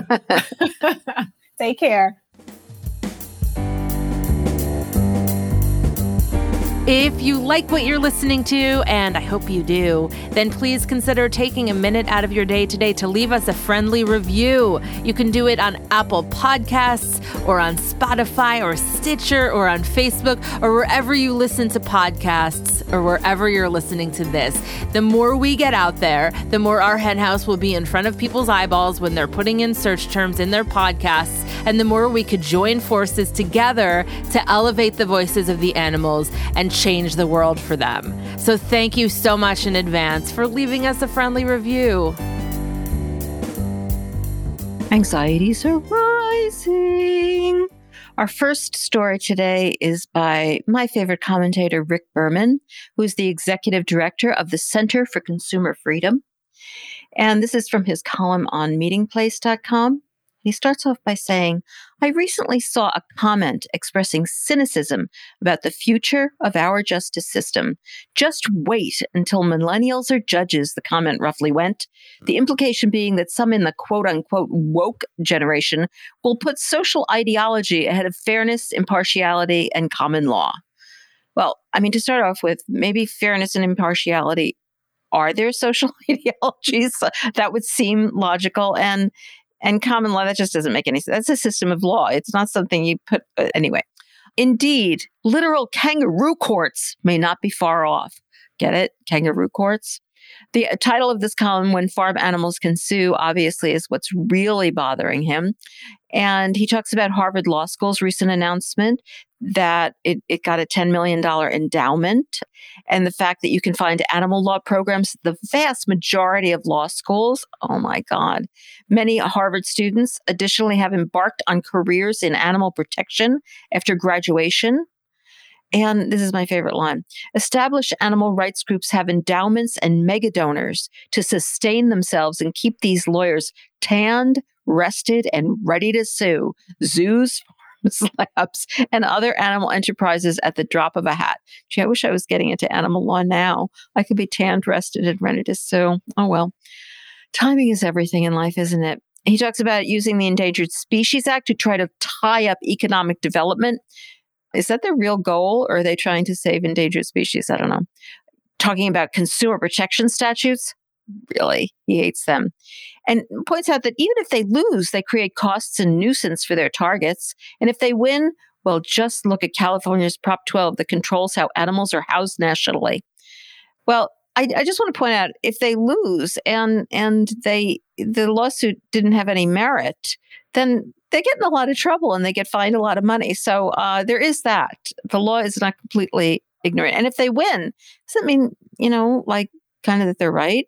Take care. If you like what you're listening to, and I hope you do, then please consider taking a minute out of your day today to leave us a friendly review. You can do it on Apple Podcasts or on Spotify or Stitcher or on Facebook or wherever you listen to podcasts or wherever you're listening to this. The more we get out there, the more our henhouse will be in front of people's eyeballs when they're putting in search terms in their podcasts, and the more we could join forces together to elevate the voices of the animals and change the world for them. So thank you so much in advance for leaving us a friendly review. Anxieties are rising. Our first story today is by my favorite commentator, Rick Berman, who is the executive director of the Center for Consumer Freedom. And this is from his column on meeting place dot com. He starts off by saying, I recently saw a comment expressing cynicism about the future of our justice system. Just wait until millennials are judges, the comment roughly went. The implication being that some in the quote-unquote woke generation will put social ideology ahead of fairness, impartiality, and common law. Well, I mean, to start off with, maybe fairness and impartiality, are there social ideologies? That would seem logical. And And common law, that just doesn't make any sense. That's a system of law. It's not something you put, uh, anyway. Indeed, literal kangaroo courts may not be far off. Get it? Kangaroo courts? The title of this column, When Farm Animals Can Sue, obviously is what's really bothering him. And he talks about Harvard Law School's recent announcement that it, it got a ten million dollars endowment, and the fact that you can find animal law programs, the vast majority of law schools. Oh my God. Many Harvard students additionally have embarked on careers in animal protection after graduation. And this is my favorite line. Established animal rights groups have endowments and mega donors to sustain themselves and keep these lawyers tanned, rested, and ready to sue zoos, farms, labs, and other animal enterprises at the drop of a hat. Gee, I wish I was getting into animal law now. I could be tanned, rested, and ready to sue. Oh, well. Timing is everything in life, isn't it? He talks about using the Endangered Species Act to try to tie up economic development. Is that their real goal, or are they trying to save endangered species? I don't know. Talking about consumer protection statutes. Really, he hates them. And points out that even if they lose, they create costs and nuisance for their targets. And if they win, well, just look at California's Prop twelve that controls how animals are housed nationally. Well, I, I just want to point out, if they lose and and they the lawsuit didn't have any merit, then they get in a lot of trouble and they get fined a lot of money. So uh, there is that. The law is not completely ignorant. And if they win, does that mean, you know, like kind of that they're right?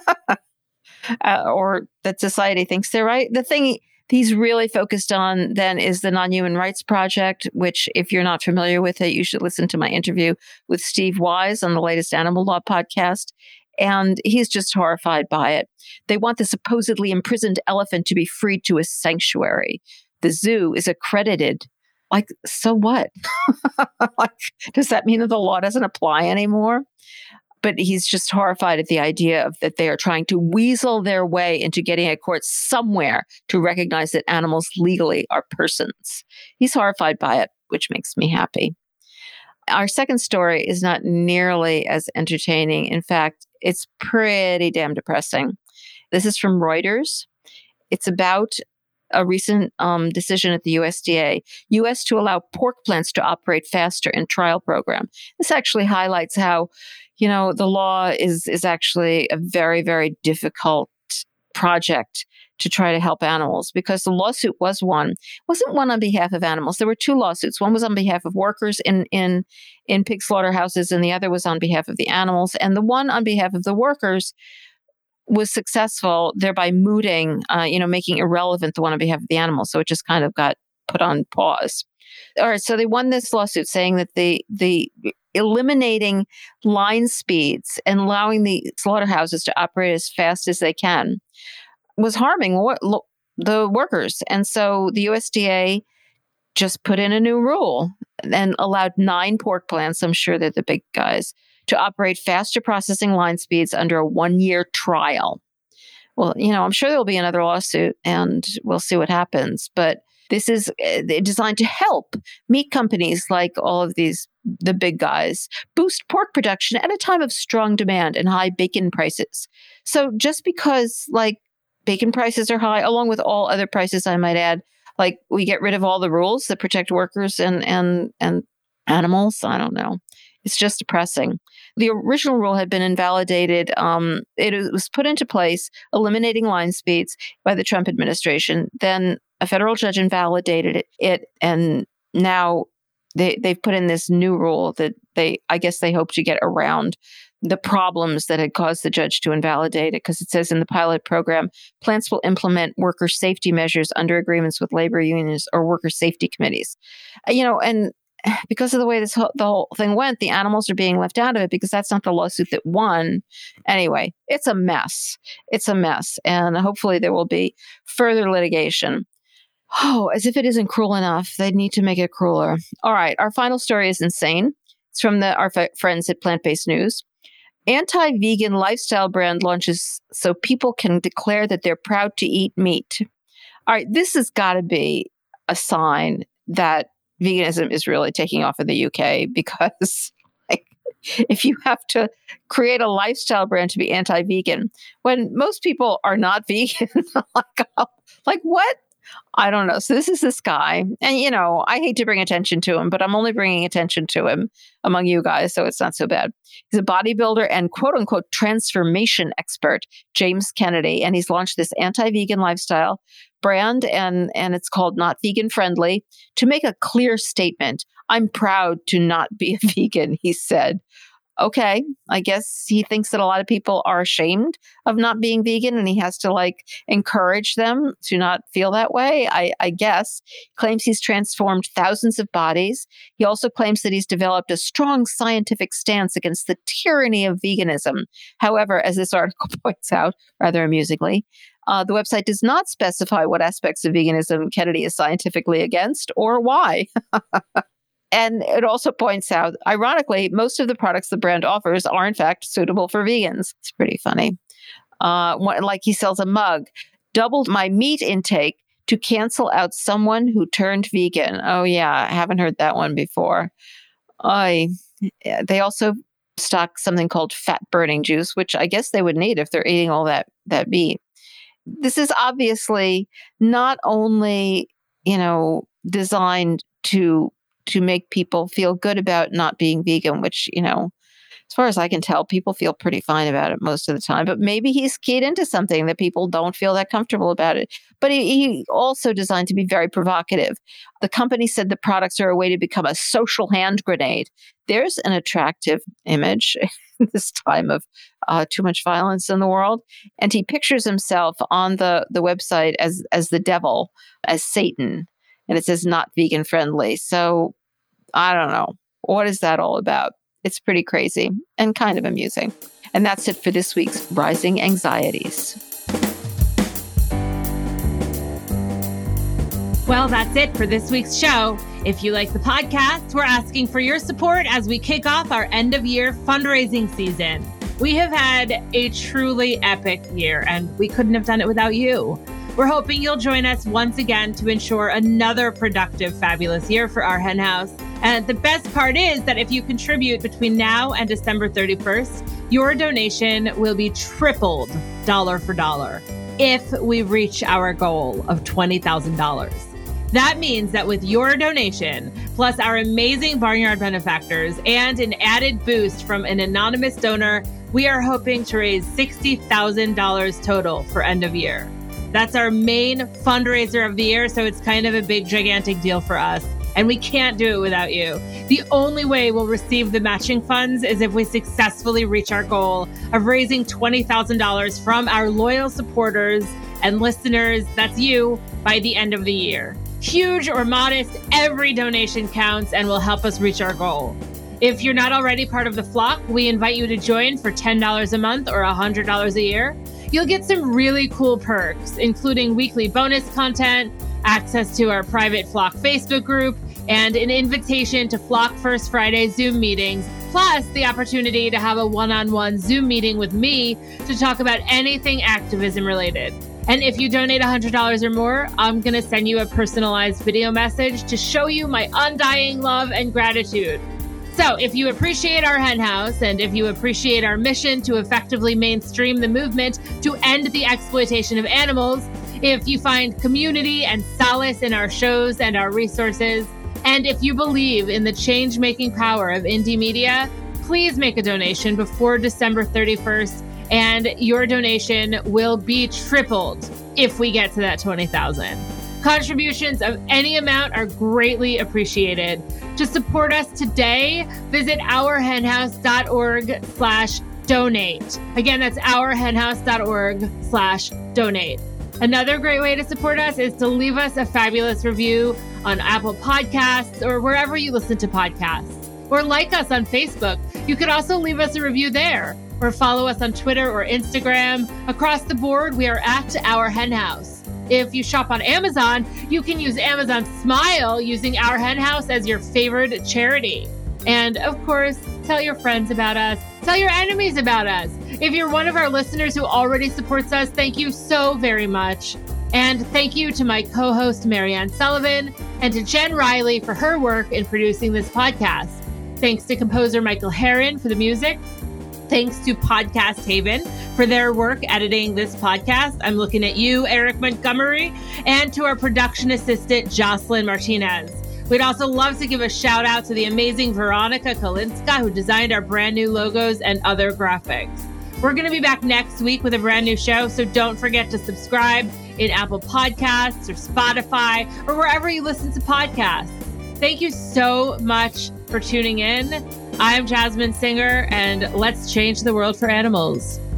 uh, or that society thinks they're right? The thing he's really focused on then is the Non-Human Rights Project, which, if you're not familiar with it, you should listen to my interview with Steve Wise on the latest Animal Law podcast. And he's just horrified by it. They want the supposedly imprisoned elephant to be freed to a sanctuary. The zoo is accredited. Like, so what? Like, does that mean that the law doesn't apply anymore? But he's just horrified at the idea of that they are trying to weasel their way into getting a court somewhere to recognize that animals legally are persons. He's horrified by it, which makes me happy. Our second story is not nearly as entertaining. In fact, it's pretty damn depressing. This is from Reuters. It's about a recent um, decision at the U S D A, U S to allow pork plants to operate faster in trial program. This actually highlights how, you know, the law is is actually a very, very difficult project to try to help animals, because the lawsuit was won. It wasn't one on behalf of animals. There were two lawsuits. One was on behalf of workers in, in, in pig slaughterhouses, and the other was on behalf of the animals. And the one on behalf of the workers was successful, thereby mooting, uh, you know, making irrelevant the one on behalf of the animals. So it just kind of got put on pause. All right, so they won this lawsuit saying that the the eliminating line speeds and allowing the slaughterhouses to operate as fast as they can was harming lo- the workers. And so the U S D A just put in a new rule and allowed nine pork plants, I'm sure they're the big guys, to operate faster processing line speeds under a one-year trial. Well, you know, I'm sure there'll be another lawsuit and we'll see what happens. But this is designed to help meat companies like all of these, the big guys, boost pork production at a time of strong demand and high bacon prices. So just because, like, bacon prices are high, along with all other prices, I might add, like, we get rid of all the rules that protect workers and and and animals. I don't know. It's just depressing. The original rule had been invalidated. Um, it was put into place, eliminating line speeds by the Trump administration. Then a federal judge invalidated it, it and now they, they've put in this new rule that they, I guess they hope to get around the problems that had caused the judge to invalidate it, because it says in the pilot program, plants will implement worker safety measures under agreements with labor unions or worker safety committees. Uh, you know, and because of the way this whole, the whole thing went, the animals are being left out of it because that's not the lawsuit that won. Anyway, it's a mess. It's a mess. And hopefully there will be further litigation. Oh, as if it isn't cruel enough. They need to make it crueler. All right. Our final story is insane. It's from the, our f- friends at Plant-Based News. Anti-vegan lifestyle brand launches so people can declare that they're proud to eat meat. All right. This has got to be a sign that veganism is really taking off in the U K, because like, if you have to create a lifestyle brand to be anti-vegan when most people are not vegan, like, like what? I don't know. So this is this guy. And, you know, I hate to bring attention to him, but I'm only bringing attention to him among you guys, so it's not so bad. He's a bodybuilder and quote unquote transformation expert, James Kennedy. And he's launched this anti-vegan lifestyle brand, and, and it's called Not Vegan Friendly, to make a clear statement. I'm proud to not be a vegan, he said. Okay, I guess he thinks that a lot of people are ashamed of not being vegan, and he has to like encourage them to not feel that way. I, I guess. He claims he's transformed thousands of bodies. He also claims that he's developed a strong scientific stance against the tyranny of veganism. However, as this article points out, rather amusingly, uh, the website does not specify what aspects of veganism Kennedy is scientifically against or why. And it also points out, ironically, most of the products the brand offers are, in fact, suitable for vegans. It's pretty funny. Uh, like he sells a mug, doubled my meat intake to cancel out someone who turned vegan. Oh, yeah, I haven't heard that one before. I. They also stock something called fat burning juice, which I guess they would need if they're eating all that, that meat. This is obviously not only, you know, designed to to make people feel good about not being vegan, which, you know, as far as I can tell, people feel pretty fine about it most of the time. But maybe he's keyed into something that people don't feel that comfortable about it. But he, he also designed to be very provocative. The company said the products are a way to become a social hand grenade. There's an attractive image in this time of uh, too much violence in the world. And he pictures himself on the, the website as, as the devil, as Satan. And it says not vegan friendly. So I don't know. What is that all about? It's pretty crazy and kind of amusing. And that's it for this week's Rising Anxieties. Well, that's it for this week's show. If you like the podcast, we're asking for your support as we kick off our end of year fundraising season. We have had a truly epic year, and we couldn't have done it without you. We're hoping you'll join us once again to ensure another productive, fabulous year for our hen house. And the best part is that if you contribute between now and December thirty-first, your donation will be tripled dollar for dollar if we reach our goal of twenty thousand dollars. That means that with your donation, plus our amazing Barnyard benefactors and an added boost from an anonymous donor, we are hoping to raise sixty thousand dollars total for end of year. That's our main fundraiser of the year, so it's kind of a big, gigantic deal for us. And we can't do it without you. The only way we'll receive the matching funds is if we successfully reach our goal of raising twenty thousand dollars from our loyal supporters and listeners, that's you, by the end of the year. Huge or modest, every donation counts and will help us reach our goal. If you're not already part of the flock, we invite you to join for ten dollars a month or one hundred dollars a year. You'll get some really cool perks, including weekly bonus content, access to our private Flock Facebook group, and an invitation to Flock First Friday Zoom meetings, plus the opportunity to have a one-on-one Zoom meeting with me to talk about anything activism related. And if you donate one hundred dollars or more, I'm going to send you a personalized video message to show you my undying love and gratitude. So if you appreciate our hen house, and if you appreciate our mission to effectively mainstream the movement to end the exploitation of animals, if you find community and solace in our shows and our resources, and if you believe in the change-making power of indie media, please make a donation before December thirty-first, and your donation will be tripled if we get to that twenty thousand. Contributions of any amount are greatly appreciated. To support us today, visit ourhenhouse.org slash donate. Again, that's ourhenhouse.org slash donate. Another great way to support us is to leave us a fabulous review on Apple Podcasts or wherever you listen to podcasts. Or like us on Facebook. You could also leave us a review there. Or follow us on Twitter or Instagram. Across the board, we are at Our Hen House. If you shop on Amazon, you can use Amazon Smile using Our Hen House as your favorite charity. And of course, tell your friends about us. Tell your enemies about us. If you're one of our listeners who already supports us, thank you so very much. And thank you to my co-host, Marianne Sullivan, and to Jen Riley for her work in producing this podcast. Thanks to composer Michael Herron for the music. Thanks to Podcast Haven for their work editing this podcast. I'm looking at you, Eric Montgomery, and to our production assistant, Jocelyn Martinez. We'd also love to give a shout out to the amazing Veronica Kalinska, who designed our brand new logos and other graphics. We're going to be back next week with a brand new show, so don't forget to subscribe in Apple Podcasts or Spotify or wherever you listen to podcasts. Thank you so much for tuning in. I'm Jasmine Singer, and let's change the world for animals.